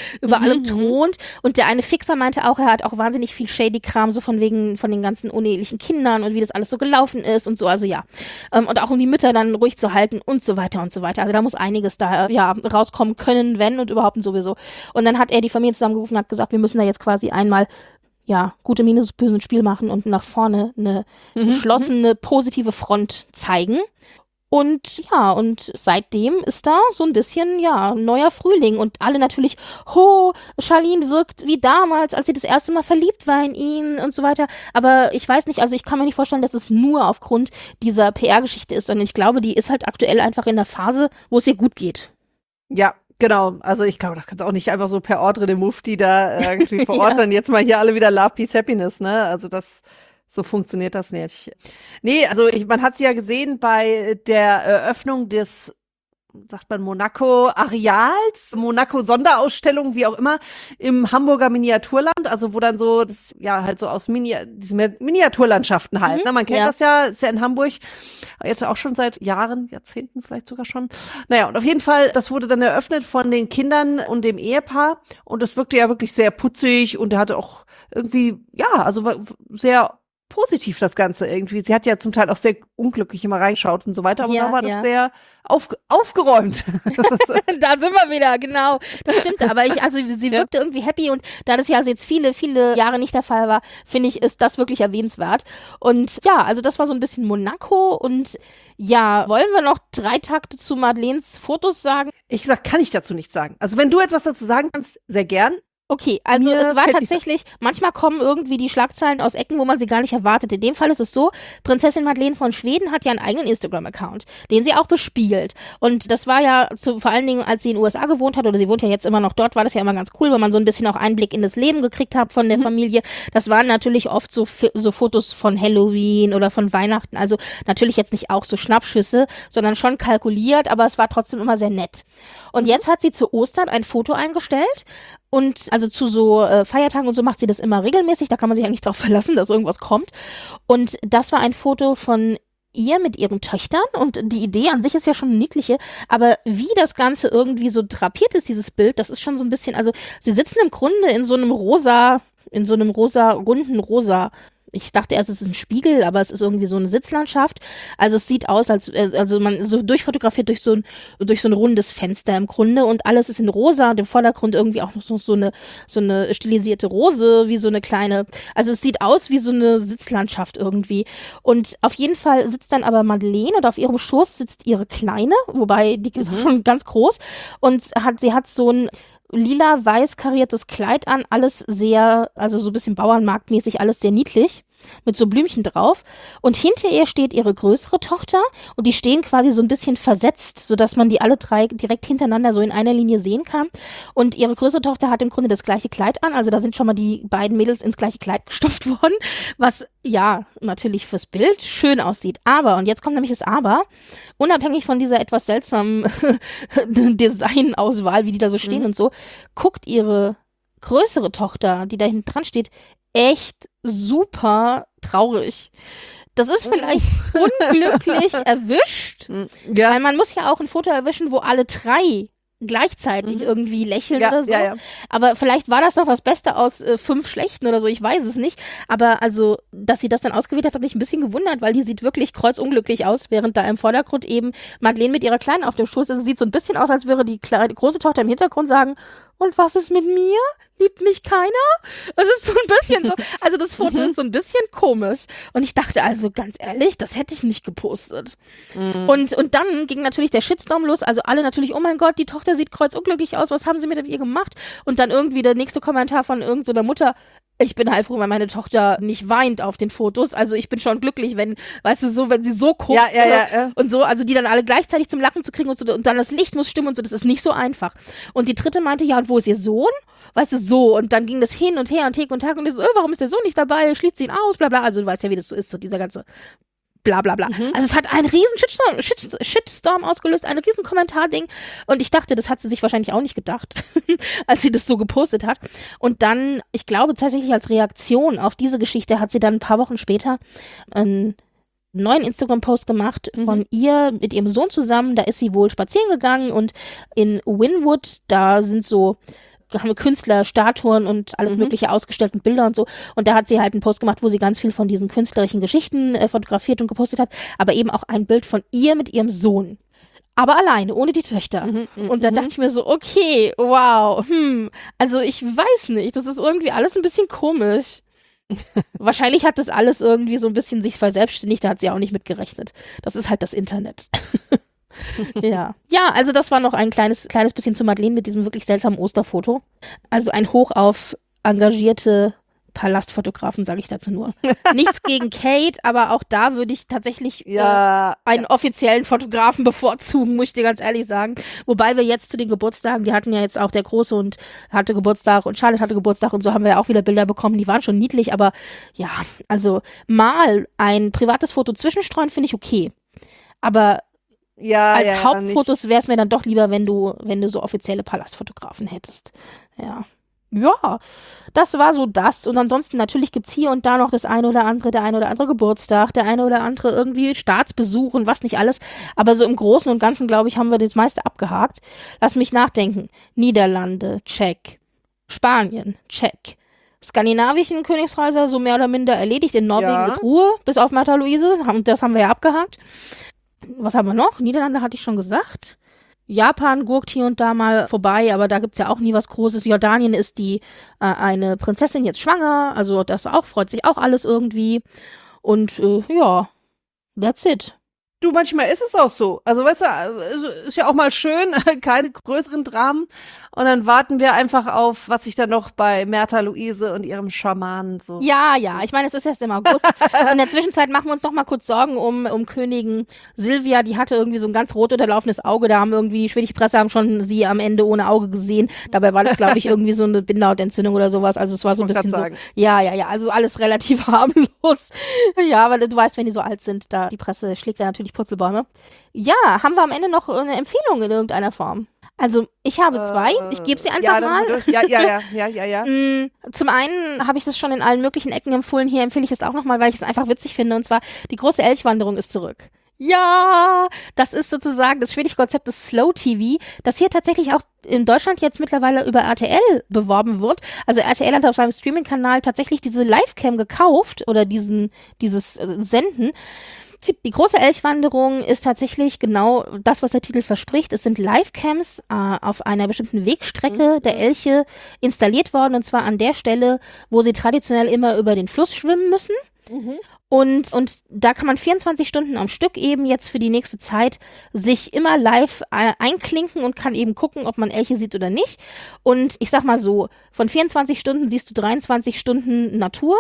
thront. Und der eine Fixer meinte auch, er hat auch wahnsinnig viel Shady-Kram, so von den ganzen unehelichen Kindern und wie das alles so gelaufen ist und so, also ja. Und auch um die Mütter dann ruhig zu halten und so weiter und so weiter. Also da muss einiges da rauskommen können, wenn und überhaupt und sowieso. Und dann hat er die Familie zusammengerufen und hat gesagt, wir müssen da jetzt quasi einmal gute Miene, bösen Spiel machen und nach vorne eine geschlossene, positive Front zeigen. Und seitdem ist da so ein bisschen, neuer Frühling. Und alle natürlich, Charlene wirkt wie damals, als sie das erste Mal verliebt war in ihn und so weiter. Aber ich weiß nicht, also ich kann mir nicht vorstellen, dass es nur aufgrund dieser PR-Geschichte ist, sondern ich glaube, die ist halt aktuell einfach in der Phase, wo es ihr gut geht.
Ja. Genau, also ich glaube, das kannst du auch nicht einfach so per Ordre dem Mufti da irgendwie verordnen, jetzt mal hier alle wieder Love, Peace, Happiness, ne? Also so funktioniert das nicht. Nee, also man hat sie ja gesehen bei der Eröffnung des, sagt man, Monaco-Areals, Monaco-Sonderausstellung, wie auch immer, im Hamburger Miniaturland, also wo dann so, das halt so aus diese Miniaturlandschaften halt, ne? Man kennt das ja, ist ja in Hamburg jetzt auch schon seit Jahren, Jahrzehnten vielleicht sogar schon. Naja, und auf jeden Fall, das wurde dann eröffnet von den Kindern und dem Ehepaar, und das wirkte ja wirklich sehr putzig, und er hatte auch irgendwie, also sehr positiv, das Ganze irgendwie. Sie hat ja zum Teil auch sehr unglücklich immer reingeschaut und so weiter, aber da war das sehr aufgeräumt.
Da sind wir wieder, genau. Das stimmt, aber sie wirkte irgendwie happy und da das ja jetzt viele, viele Jahre nicht der Fall war, finde ich, ist das wirklich erwähnenswert. Und ja, also das war so ein bisschen Monaco und ja, wollen wir noch 3 Takte zu Madeleines Fotos sagen?
Ich gesagt, kann ich dazu nichts sagen. Also wenn du etwas dazu sagen kannst, sehr gern.
Okay, also es war tatsächlich, manchmal kommen irgendwie die Schlagzeilen aus Ecken, wo man sie gar nicht erwartet. In dem Fall ist es so, Prinzessin Madeleine von Schweden hat ja einen eigenen Instagram-Account, den sie auch bespielt. Und das war ja vor allen Dingen, als sie in den USA gewohnt hat, oder sie wohnt ja jetzt immer noch dort, war das ja immer ganz cool, weil man so ein bisschen auch Einblick in das Leben gekriegt hat von der Familie. Das waren natürlich oft so Fotos von Halloween oder von Weihnachten. Also natürlich jetzt nicht auch so Schnappschüsse, sondern schon kalkuliert, aber es war trotzdem immer sehr nett. Und jetzt hat sie zu Ostern ein Foto eingestellt. Und also zu so Feiertagen und so macht sie das immer regelmäßig. Da kann man sich eigentlich darauf verlassen, dass irgendwas kommt. Und das war ein Foto von ihr mit ihren Töchtern. Und die Idee an sich ist ja schon eine niedliche. Aber wie das Ganze irgendwie so drapiert ist, dieses Bild, das ist schon so ein bisschen, also sie sitzen im Grunde in so einem runden rosa. Ich dachte erst, es ist ein Spiegel, aber es ist irgendwie so eine Sitzlandschaft. Also es sieht aus, als man ist so durchfotografiert durch so ein rundes Fenster im Grunde und alles ist in rosa und im Vordergrund irgendwie auch noch so eine stilisierte Rose, wie so eine kleine, also es sieht aus wie so eine Sitzlandschaft irgendwie. Und auf jeden Fall sitzt dann aber Madeleine und auf ihrem Schoß sitzt ihre Kleine, wobei die ist schon ganz groß und sie hat so ein lila-weiß kariertes Kleid an, alles sehr, also so ein bisschen bauernmarktmäßig, alles sehr niedlich, mit so Blümchen drauf. Und hinter ihr steht ihre größere Tochter und die stehen quasi so ein bisschen versetzt, sodass man die alle 3 direkt hintereinander so in einer Linie sehen kann. Und ihre größere Tochter hat im Grunde das gleiche Kleid an, also da sind schon mal die beiden Mädels ins gleiche Kleid gestopft worden, was ja natürlich fürs Bild schön aussieht. Aber, und jetzt kommt nämlich das Aber, unabhängig von dieser etwas seltsamen Designauswahl, wie die da so stehen und so, guckt ihre größere Tochter, die da hinten dran steht, echt super traurig. Das ist vielleicht unglücklich erwischt, weil man muss ja auch ein Foto erwischen, wo alle 3 gleichzeitig irgendwie lächeln oder so. Ja. Aber vielleicht war das doch das Beste aus 5 schlechten oder so, ich weiß es nicht. Aber also, dass sie das dann ausgewählt hat, hat mich ein bisschen gewundert, weil die sieht wirklich kreuzunglücklich aus, während da im Vordergrund eben Madeleine mit ihrer Kleinen auf dem Schoß ist. Also, sieht so ein bisschen aus, als würde die große Tochter im Hintergrund sagen, und was ist mit mir? Liebt mich keiner? Das ist so ein bisschen so, also das Foto ist so ein bisschen komisch. Und ich dachte also, ganz ehrlich, das hätte ich nicht gepostet. Und dann ging natürlich der Shitstorm los, also alle natürlich, oh mein Gott, die Tochter sieht kreuzunglücklich aus, was haben sie mit ihr gemacht? Und dann irgendwie der nächste Kommentar von irgendeiner Mutter, ich bin heilfroh, weil meine Tochter nicht weint auf den Fotos. Also ich bin schon glücklich, wenn, weißt du, so, wenn sie so guckt und so, also die dann alle gleichzeitig zum Lachen zu kriegen und so, und dann das Licht muss stimmen und so, das ist nicht so einfach. Und die dritte meinte, ja, und wo ist ihr Sohn? Weißt du, so, und dann ging das hin und her und Tag und Tag und ich so, warum ist der Sohn nicht dabei? Schließt sie ihn aus, bla bla. Also du weißt ja, wie das so ist, so dieser ganze bla bla bla. Also es hat einen riesen Shitstorm ausgelöst, ein riesen Kommentarding und ich dachte, das hat sie sich wahrscheinlich auch nicht gedacht, als sie das so gepostet hat. Und dann, ich glaube tatsächlich als Reaktion auf diese Geschichte hat sie dann ein paar Wochen später einen neuen Instagram-Post gemacht von ihr mit ihrem Sohn zusammen. Da ist sie wohl spazieren gegangen und in Wynwood, da sind so haben wir Künstler, Statuen und alles mögliche ausgestellt und Bilder und so. Und da hat sie halt einen Post gemacht, wo sie ganz viel von diesen künstlerischen Geschichten fotografiert und gepostet hat, aber eben auch ein Bild von ihr mit ihrem Sohn. Aber alleine, ohne die Töchter. Und da dachte ich mir so, okay, wow, also ich weiß nicht, das ist irgendwie alles ein bisschen komisch. Wahrscheinlich hat das alles irgendwie so ein bisschen sich verselbstständigt, da hat sie auch nicht mit gerechnet. Das ist halt das Internet. Ja, also das war noch ein kleines bisschen zu Madeleine mit diesem wirklich seltsamen Osterfoto. Also ein Hoch auf engagierte Palastfotografen, sage ich dazu nur. Nichts gegen Kate, aber auch da würde ich tatsächlich einen offiziellen Fotografen bevorzugen, muss ich dir ganz ehrlich sagen. Wobei wir jetzt zu den Geburtstagen, die hatten ja jetzt auch der Große und hatte Geburtstag und Charlotte hatte Geburtstag und so haben wir ja auch wieder Bilder bekommen, die waren schon niedlich, aber ja, also mal ein privates Foto zwischenstreuen finde ich okay. Aber als Hauptfotos wäre es mir dann doch lieber, wenn du so offizielle Palastfotografen hättest. Ja, das war so das. Und ansonsten natürlich gibt's hier und da noch der eine oder andere Geburtstag, der eine oder andere irgendwie Staatsbesuch und was nicht alles. Aber so im Großen und Ganzen, glaube ich, haben wir das meiste abgehakt. Lass mich nachdenken. Niederlande, check. Spanien, check. skandinavischen Königshäuser so mehr oder minder erledigt. In Norwegen ist Ruhe, bis auf Märtha Louise. Das haben wir ja abgehakt. Was haben wir noch? Niederlande hatte ich schon gesagt. Japan gurkt hier und da mal vorbei, aber da gibt's ja auch nie was Großes. Jordanien ist eine Prinzessin jetzt schwanger, also das auch, freut sich auch alles irgendwie. Und ja, that's it.
Du, manchmal ist es auch so. Also, weißt du, ist ja auch mal schön, keine größeren Dramen. Und dann warten wir einfach auf, was sich dann noch bei Märtha Louise und ihrem Schamanen so.
Ja, ich meine, es ist erst im August. In der Zwischenzeit machen wir uns noch mal kurz Sorgen um Königin Silvia. Die hatte irgendwie so ein ganz rot unterlaufenes Auge. Da haben irgendwie die schwedische Presse haben schon sie am Ende ohne Auge gesehen. Dabei war das, glaube ich, irgendwie so eine Bindehautentzündung oder sowas. Also es war so ein bisschen so. Ja. Also alles relativ harmlos. Ja, weil du weißt, wenn die so alt sind, da die Presse schlägt da natürlich Purzelbäume. Ja, haben wir am Ende noch eine Empfehlung in irgendeiner Form? Also, ich habe zwei. Ich gebe sie einfach mal.
Ja.
Zum einen habe ich das schon in allen möglichen Ecken empfohlen. Hier empfehle ich es auch nochmal, weil ich es einfach witzig finde. Und zwar, die große Elchwanderung ist zurück. Ja, das ist sozusagen das schwedische Konzept des Slow TV, das hier tatsächlich auch in Deutschland jetzt mittlerweile über RTL beworben wird. Also RTL hat auf seinem Streaming-Kanal tatsächlich diese Livecam gekauft oder dieses Senden. Die große Elchwanderung ist tatsächlich genau das, was der Titel verspricht. Es sind Livecams auf einer bestimmten Wegstrecke der Elche installiert worden, und zwar an der Stelle, wo sie traditionell immer über den Fluss schwimmen müssen. Und da kann man 24 Stunden am Stück eben jetzt für die nächste Zeit sich immer live einklinken und kann eben gucken, ob man Elche sieht oder nicht. Und ich sag mal so, von 24 Stunden siehst du 23 Stunden Natur.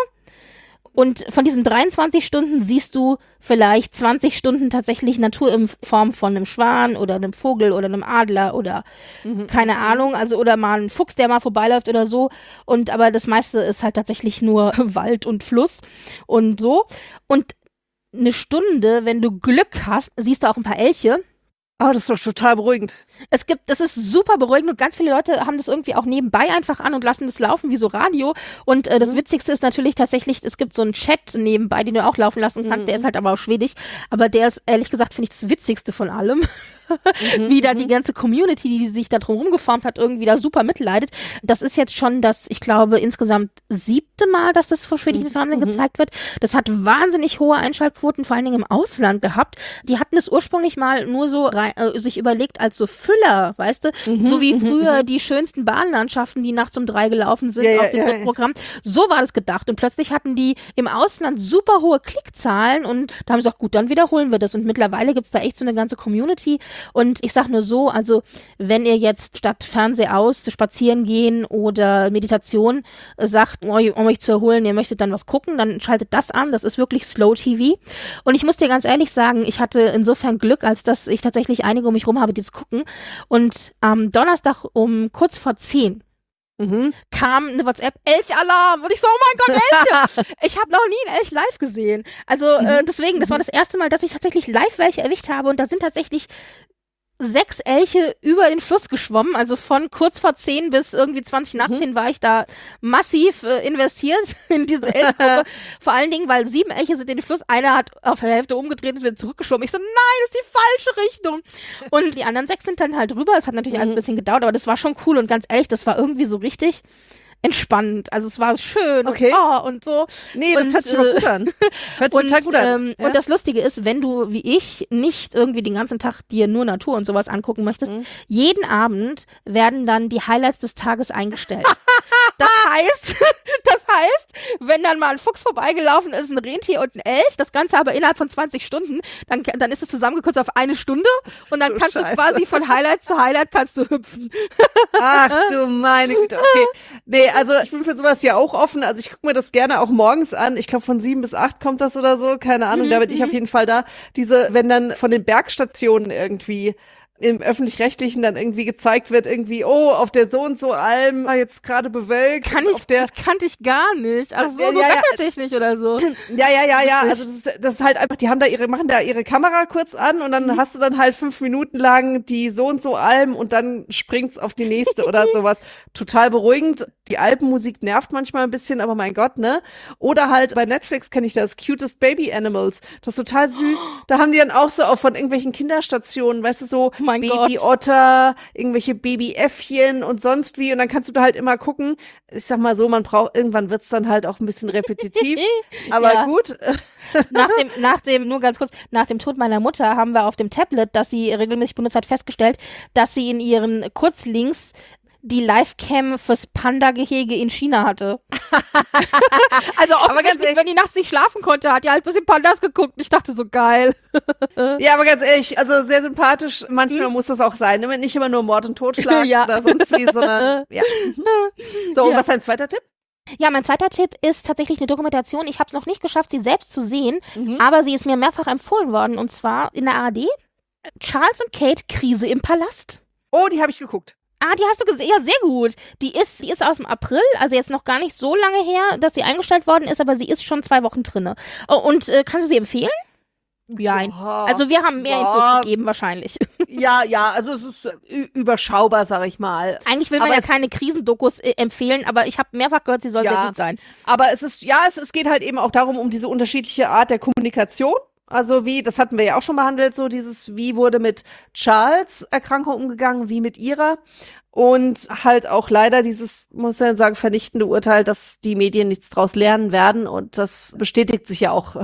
Und von diesen 23 Stunden siehst du vielleicht 20 Stunden tatsächlich Natur in Form von einem Schwan oder einem Vogel oder einem Adler oder keine Ahnung, also oder mal ein Fuchs, der mal vorbeiläuft oder so. Aber das meiste ist halt tatsächlich nur Wald und Fluss und so. Und eine Stunde, wenn du Glück hast, siehst du auch ein paar Elche.
Oh, das ist doch total beruhigend.
Das ist super beruhigend und ganz viele Leute haben das irgendwie auch nebenbei einfach an und lassen das laufen wie so Radio. Und das Witzigste ist natürlich tatsächlich, es gibt so einen Chat nebenbei, den du auch laufen lassen kannst. Der ist halt aber auch schwedisch. Aber der ist, ehrlich gesagt, finde ich das Witzigste von allem. Wie da die ganze Community, die sich da drum geformt hat, irgendwie da super mitleidet. Das ist jetzt schon das, ich glaube, insgesamt 7. Mal, dass das vor schwedischen Fernsehen gezeigt wird. Das hat wahnsinnig hohe Einschaltquoten, vor allen Dingen im Ausland gehabt. Die hatten es ursprünglich mal nur so sich überlegt als so Füller, weißt du? So wie früher die schönsten Bahnlandschaften, die nachts um 3 gelaufen sind auf dem Programm. So war das gedacht. Und plötzlich hatten die im Ausland super hohe Klickzahlen und da haben sie gesagt, gut, dann wiederholen wir das. Und mittlerweile gibt's da echt so eine ganze Community. Und ich sag nur so, also wenn ihr jetzt statt Fernseh aus spazieren gehen oder Meditation sagt, um euch zu erholen, ihr möchtet dann was gucken, dann schaltet das an. Das ist wirklich Slow TV. Und ich muss dir ganz ehrlich sagen, ich hatte insofern Glück, als dass ich tatsächlich einige um mich rum habe, die das gucken. Und am Donnerstag um kurz vor 10 kam eine WhatsApp, Elchalarm. Und ich so, oh mein Gott, Elche! Ich habe noch nie einen Elch live gesehen. Also deswegen, das war das erste Mal, dass ich tatsächlich live welche erwischt habe. Und da sind tatsächlich 6 Elche über den Fluss geschwommen, also von kurz vor 10 bis irgendwie 20 nach 10 war ich da massiv investiert in diese Elchgruppe. Vor allen Dingen, weil 7 Elche sind in den Fluss, einer hat auf der Hälfte umgedreht und ist wieder zurückgeschwommen. Ich so, nein, das ist die falsche Richtung. Und die anderen 6 sind dann halt rüber. Es hat natürlich ein bisschen gedauert, aber das war schon cool und ganz ehrlich, das war irgendwie so richtig entspannend. Also es war schön und so.
Nee, das hört sich aber gut an. Hört sich total gut an.
Und das Lustige ist, wenn du, wie ich, nicht irgendwie den ganzen Tag dir nur Natur und sowas angucken möchtest, jeden Abend werden dann die Highlights des Tages eingestellt. Das heißt, wenn dann mal ein Fuchs vorbeigelaufen ist, ein Rentier und ein Elch, das Ganze aber innerhalb von 20 Stunden, dann ist es zusammengekürzt auf 1 Stunde und dann kannst du quasi von Highlight zu Highlight kannst du hüpfen.
Ach du meine Güte, okay. Nee, also ich bin für sowas ja auch offen. Also ich gucke mir das gerne auch morgens an. Ich glaube von 7 bis 8 kommt das oder so. Keine Ahnung, da bin ich auf jeden Fall da. Wenn dann von den Bergstationen irgendwie im Öffentlich-Rechtlichen dann irgendwie gezeigt wird, irgendwie, auf der so und so Alm war jetzt gerade bewölkt.
Das kannte ich gar nicht. Also so wettertechnisch oder so.
Ja. Also das ist halt einfach, machen da ihre Kamera kurz an und dann hast du dann halt 5 Minuten lang die so und so Alm und dann springt's auf die nächste oder sowas. Total beruhigend. Die Alpenmusik nervt manchmal ein bisschen, aber mein Gott, ne? Oder halt bei Netflix kenne ich das, Cutest Baby Animals. Das ist total süß. Da haben die dann auch so auch von irgendwelchen Kinderstationen, weißt du, so
Oh mein
Babyotter, irgendwelche Babyäffchen und sonst wie. Und dann kannst du da halt immer gucken. Ich sag mal so, irgendwann wird's dann halt auch ein bisschen repetitiv. Aber
Ja.
gut.
Nur ganz kurz, nach dem Tod meiner Mutter haben wir auf dem Tablet, das sie regelmäßig benutzt hat, festgestellt, dass sie in ihren Kurzlinks die Livecam fürs Panda-Gehege in China hatte. Also
Aber ganz
offensichtlich,
ehrlich-
wenn die nachts nicht schlafen konnte, hat die halt ein bisschen Pandas geguckt. Ich dachte so, geil.
Ja, aber ganz ehrlich, also sehr sympathisch. Manchmal muss das auch sein, ne? Nicht immer nur Mord und Totschlag
Ja.
oder sonst wie, sondern ja. So, und
Ja.
was ist dein zweiter Tipp?
Ja, mein zweiter Tipp ist tatsächlich eine Dokumentation. Ich habe es noch nicht geschafft, sie selbst zu sehen,
Mhm.
aber sie ist mir mehrfach empfohlen worden. Und zwar in der ARD. Charles und Kate, Krise im Palast.
Oh, die habe ich geguckt.
Ah, die hast du gesehen. Ja, sehr gut. Die ist aus dem April, also jetzt noch gar nicht so lange her, dass sie eingestellt worden ist, aber sie ist schon 2 Wochen drinne. Oh, und kannst du sie empfehlen? Nein.
Boah.
Also wir haben mehr Infos
Boah.
gegeben wahrscheinlich.
Ja, also es ist überschaubar, sag ich mal.
Eigentlich will man
Aber
ja
es-
keine Krisendokus empfehlen, aber ich habe mehrfach gehört, sie soll
Ja.
sehr gut sein.
Aber es geht halt eben auch darum, um diese unterschiedliche Art der Kommunikation. Also das hatten wir ja auch schon behandelt, so wie wurde mit Charles' Erkrankung umgegangen, wie mit ihrer. Und halt auch leider dieses, muss man sagen, vernichtende Urteil, dass die Medien nichts draus lernen werden. Und das bestätigt sich ja auch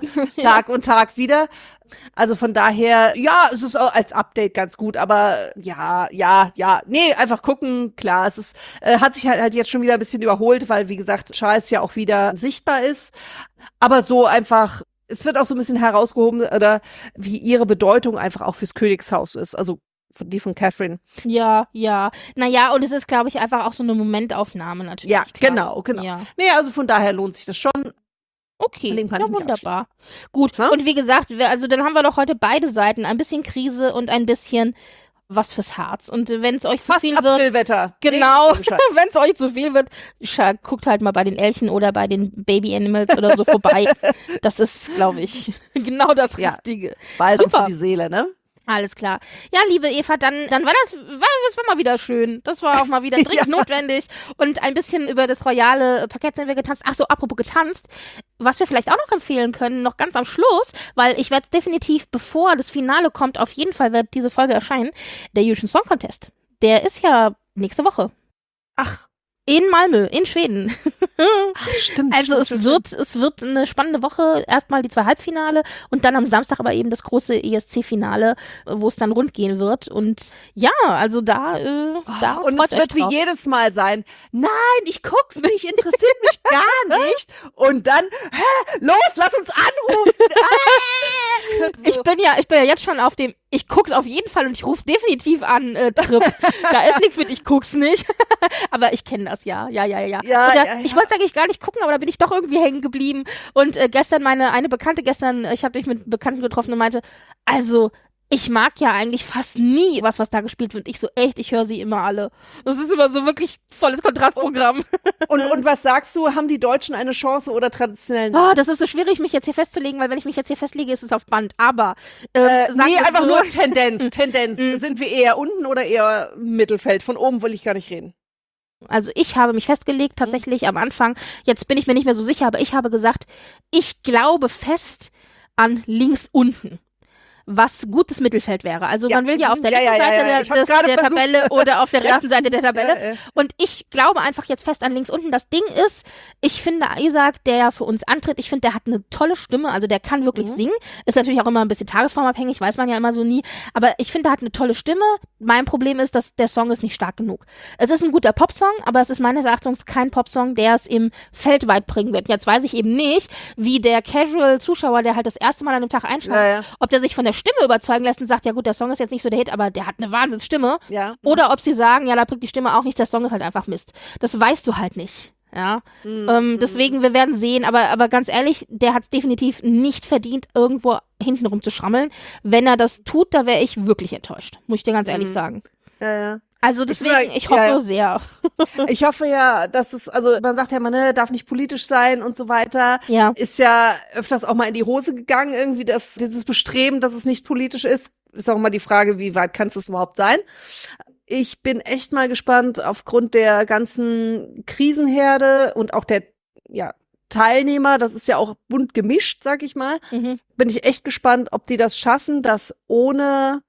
Tag und Tag wieder. Also von daher, ja, es ist auch als Update ganz gut, aber ja. Nee, einfach gucken, klar, es ist, hat sich halt jetzt schon wieder ein bisschen überholt, weil, wie gesagt, Charles ja auch wieder sichtbar ist. Aber so einfach, es wird auch so ein bisschen herausgehoben, oder wie ihre Bedeutung einfach auch fürs Königshaus ist. Also die von Catherine.
Ja. Naja, und es ist, glaube ich, einfach auch so eine Momentaufnahme natürlich.
Ja,
klar.
genau.
Ja.
Nee, also von daher lohnt sich das schon.
Okay,
An dem kann
ja,
ich mich
wunderbar. Gut,
Ja?
und wie gesagt, also dann haben wir doch heute beide Seiten, ein bisschen Krise und ein bisschen was fürs Herz. Und wenn es euch zu
Fast
viel wird,
Aprilwetter.
genau,
Richtig Bescheid.
wenn es euch zu viel wird, guckt halt mal bei den Elchen oder bei den Baby Animals oder so vorbei. Das ist, glaube ich, genau das
Ja.
Richtige.
Bald
Super.
für die Seele, ne?
Alles klar. Ja, liebe Eva, dann war das war mal wieder schön. Das war auch mal wieder dringend notwendig. Und ein bisschen über das royale Parkett sind wir getanzt. Ach so, apropos getanzt. Was wir vielleicht auch noch empfehlen können, noch ganz am Schluss, weil ich werde es definitiv, bevor das Finale kommt, auf jeden Fall wird diese Folge erscheinen, der Eurovision Song Contest. Der ist ja nächste Woche.
Ach,
In Malmö, in Schweden.
stimmt.
Also
stimmt.
es wird eine spannende Woche. Erstmal die 2 Halbfinale und dann am Samstag aber eben das große ESC-Finale, wo es dann rund gehen wird. Und ja, also da
Und
freut
es
euch
wird wie
drauf.
jedes Mal sein, nein, ich guck's nicht, interessiert mich gar nicht. Und dann, los, lass uns anrufen.
Ich bin ja jetzt schon auf dem, ich guck's auf jeden Fall und ich rufe definitiv an, Trip. Da ist nichts mit, ich guck's nicht. Aber ich kenne das, ja.
Ja,
Oder,
ja.
Ich wollte es eigentlich gar nicht gucken, aber da bin ich doch irgendwie hängen geblieben. Und gestern eine Bekannte, ich habe dich mit Bekannten getroffen und meinte, also ich mag ja eigentlich fast nie was da gespielt wird. Ich so, echt, ich höre sie immer alle. Das ist immer so wirklich volles Kontrastprogramm.
Und was sagst du, haben die Deutschen eine Chance oder traditionell?
Oh, das ist so schwierig, mich jetzt hier festzulegen, weil wenn ich mich jetzt hier festlege, ist es auf Band. Aber sagen
Nee,
wir
einfach
so,
nur Tendenz. Sind wir eher unten oder eher im Mittelfeld? Von oben will ich gar nicht reden.
Also ich habe mich festgelegt, tatsächlich am Anfang. Jetzt bin ich mir nicht mehr so sicher, aber ich habe gesagt, ich glaube fest an links unten, was gutes Mittelfeld wäre. Also
Ja.
man will ja auf der
Ja,
linken
ja, ja,
Seite
ja. Ich hab's gerade
der
versucht.
Tabelle oder auf der
Ja.
rechten Seite der Tabelle. Und ich glaube einfach jetzt fest an links unten. Das Ding ist, ich finde Isaac, der ja für uns antritt, ich finde, der hat eine tolle Stimme, also der kann wirklich singen. Ist natürlich auch immer ein bisschen tagesformabhängig, weiß man ja immer so nie. Aber ich finde, er hat eine tolle Stimme. Mein Problem ist, dass der Song ist nicht stark genug. Es ist ein guter Popsong, aber es ist meines Erachtens kein Popsong, der es im Feld weit bringen wird. Jetzt weiß ich eben nicht, wie der Casual-Zuschauer, der halt das erste Mal an dem Tag einschaut,
Ja.
ob der sich von der Stimme überzeugen lässt und sagt, ja gut, der Song ist jetzt nicht so der Hit, aber der hat eine Wahnsinnsstimme.
Ja.
Oder ob sie sagen, ja, da bringt die Stimme auch nichts, der Song ist halt einfach Mist. Das weißt du halt nicht. Ja, deswegen, wir werden sehen, aber ganz ehrlich, der hat es definitiv nicht verdient, irgendwo hintenrum zu schrammeln. Wenn er das tut, da wäre ich wirklich enttäuscht, muss ich dir ganz ehrlich sagen.
Ja.
Also deswegen, ich hoffe
ja.
sehr.
Ich hoffe ja, dass es, also man sagt ja immer, ne, darf nicht politisch sein und so weiter.
Ja.
Ist ja öfters auch mal in die Hose gegangen, irgendwie dieses Bestreben, dass es nicht politisch ist. Ist auch immer die Frage, wie weit kann es überhaupt sein? ich bin echt mal gespannt aufgrund der ganzen Krisenherde und auch der Teilnehmer, das ist ja auch bunt gemischt, sag ich mal, bin ich echt gespannt, ob die das schaffen, das ohne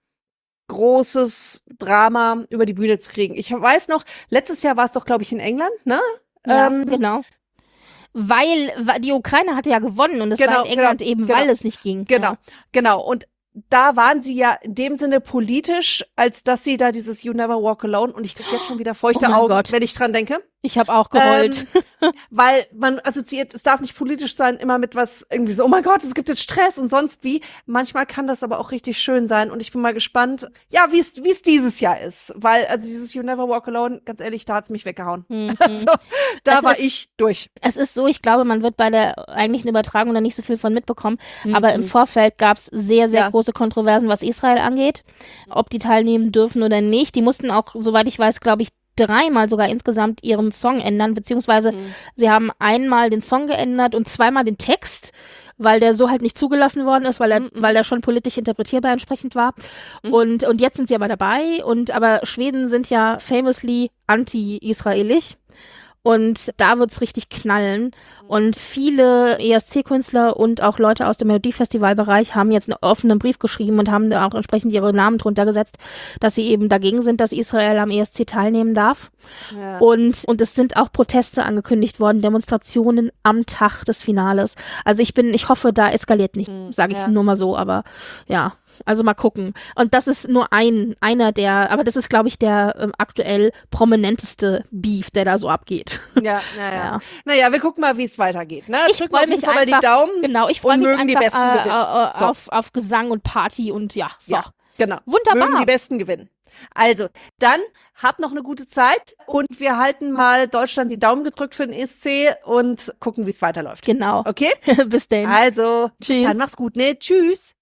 großes Drama über die Bühne zu kriegen. Ich weiß noch, letztes Jahr war es doch, glaube ich, in England, ne?
Ja, genau. Weil die Ukraine hatte ja gewonnen und es war in England weil es nicht ging.
Genau. Und da waren sie ja in dem Sinne politisch, als dass sie da dieses You Never Walk Alone, und ich kriege jetzt schon wieder feuchte Augen, wenn ich dran denke.
Ich habe auch geheult.
Weil man assoziiert, es darf nicht politisch sein, immer mit was irgendwie so, oh mein Gott, es gibt jetzt Stress und sonst wie. Manchmal kann das aber auch richtig schön sein und ich bin mal gespannt, ja, wie es dieses Jahr ist. Weil, also dieses You Never Walk Alone, ganz ehrlich, da hat's mich weggehauen. Also, da war ich durch.
Es ist so, ich glaube, man wird bei der eigentlichen Übertragung da nicht so viel von mitbekommen, aber im Vorfeld gab's sehr, sehr große Kontroversen, was Israel angeht, ob die teilnehmen dürfen oder nicht. Die mussten auch, soweit ich weiß, glaube ich, 3-mal sogar insgesamt ihren Song ändern, beziehungsweise sie haben einmal den Song geändert und 2-mal den Text, weil der so halt nicht zugelassen worden ist, weil der schon politisch interpretierbar entsprechend war. Und jetzt sind sie aber dabei aber Schweden sind ja famously anti-israelisch. Und da wird's richtig knallen. Und viele ESC-Künstler und auch Leute aus dem Melodiefestivalbereich haben jetzt einen offenen Brief geschrieben und haben da auch entsprechend ihre Namen drunter gesetzt, dass sie eben dagegen sind, dass Israel am ESC teilnehmen darf. Ja. Und es sind auch Proteste angekündigt worden, Demonstrationen am Tag des Finales. Also ich hoffe, da eskaliert nicht, sage ich nur mal so, aber ja. Also mal gucken. Und das ist nur aber das ist, glaube ich, der aktuell prominenteste Beef, der da so abgeht.
Ja. Naja, wir gucken mal, wie es weitergeht. Ne?
Ich freue mich einfach,
die Daumen.
Genau, ich freue mich
mögen die Besten gewinnen.
Auf Gesang und Party und ja, so.
Ja, genau.
Wunderbar.
Mögen die Besten gewinnen. Also, dann habt noch eine gute Zeit und wir halten mal Deutschland die Daumen gedrückt für den ESC und gucken, wie es weiterläuft.
Genau.
Okay?
Bis dann.
Also,
tschüss.
Dann mach's gut, ne? Tschüss.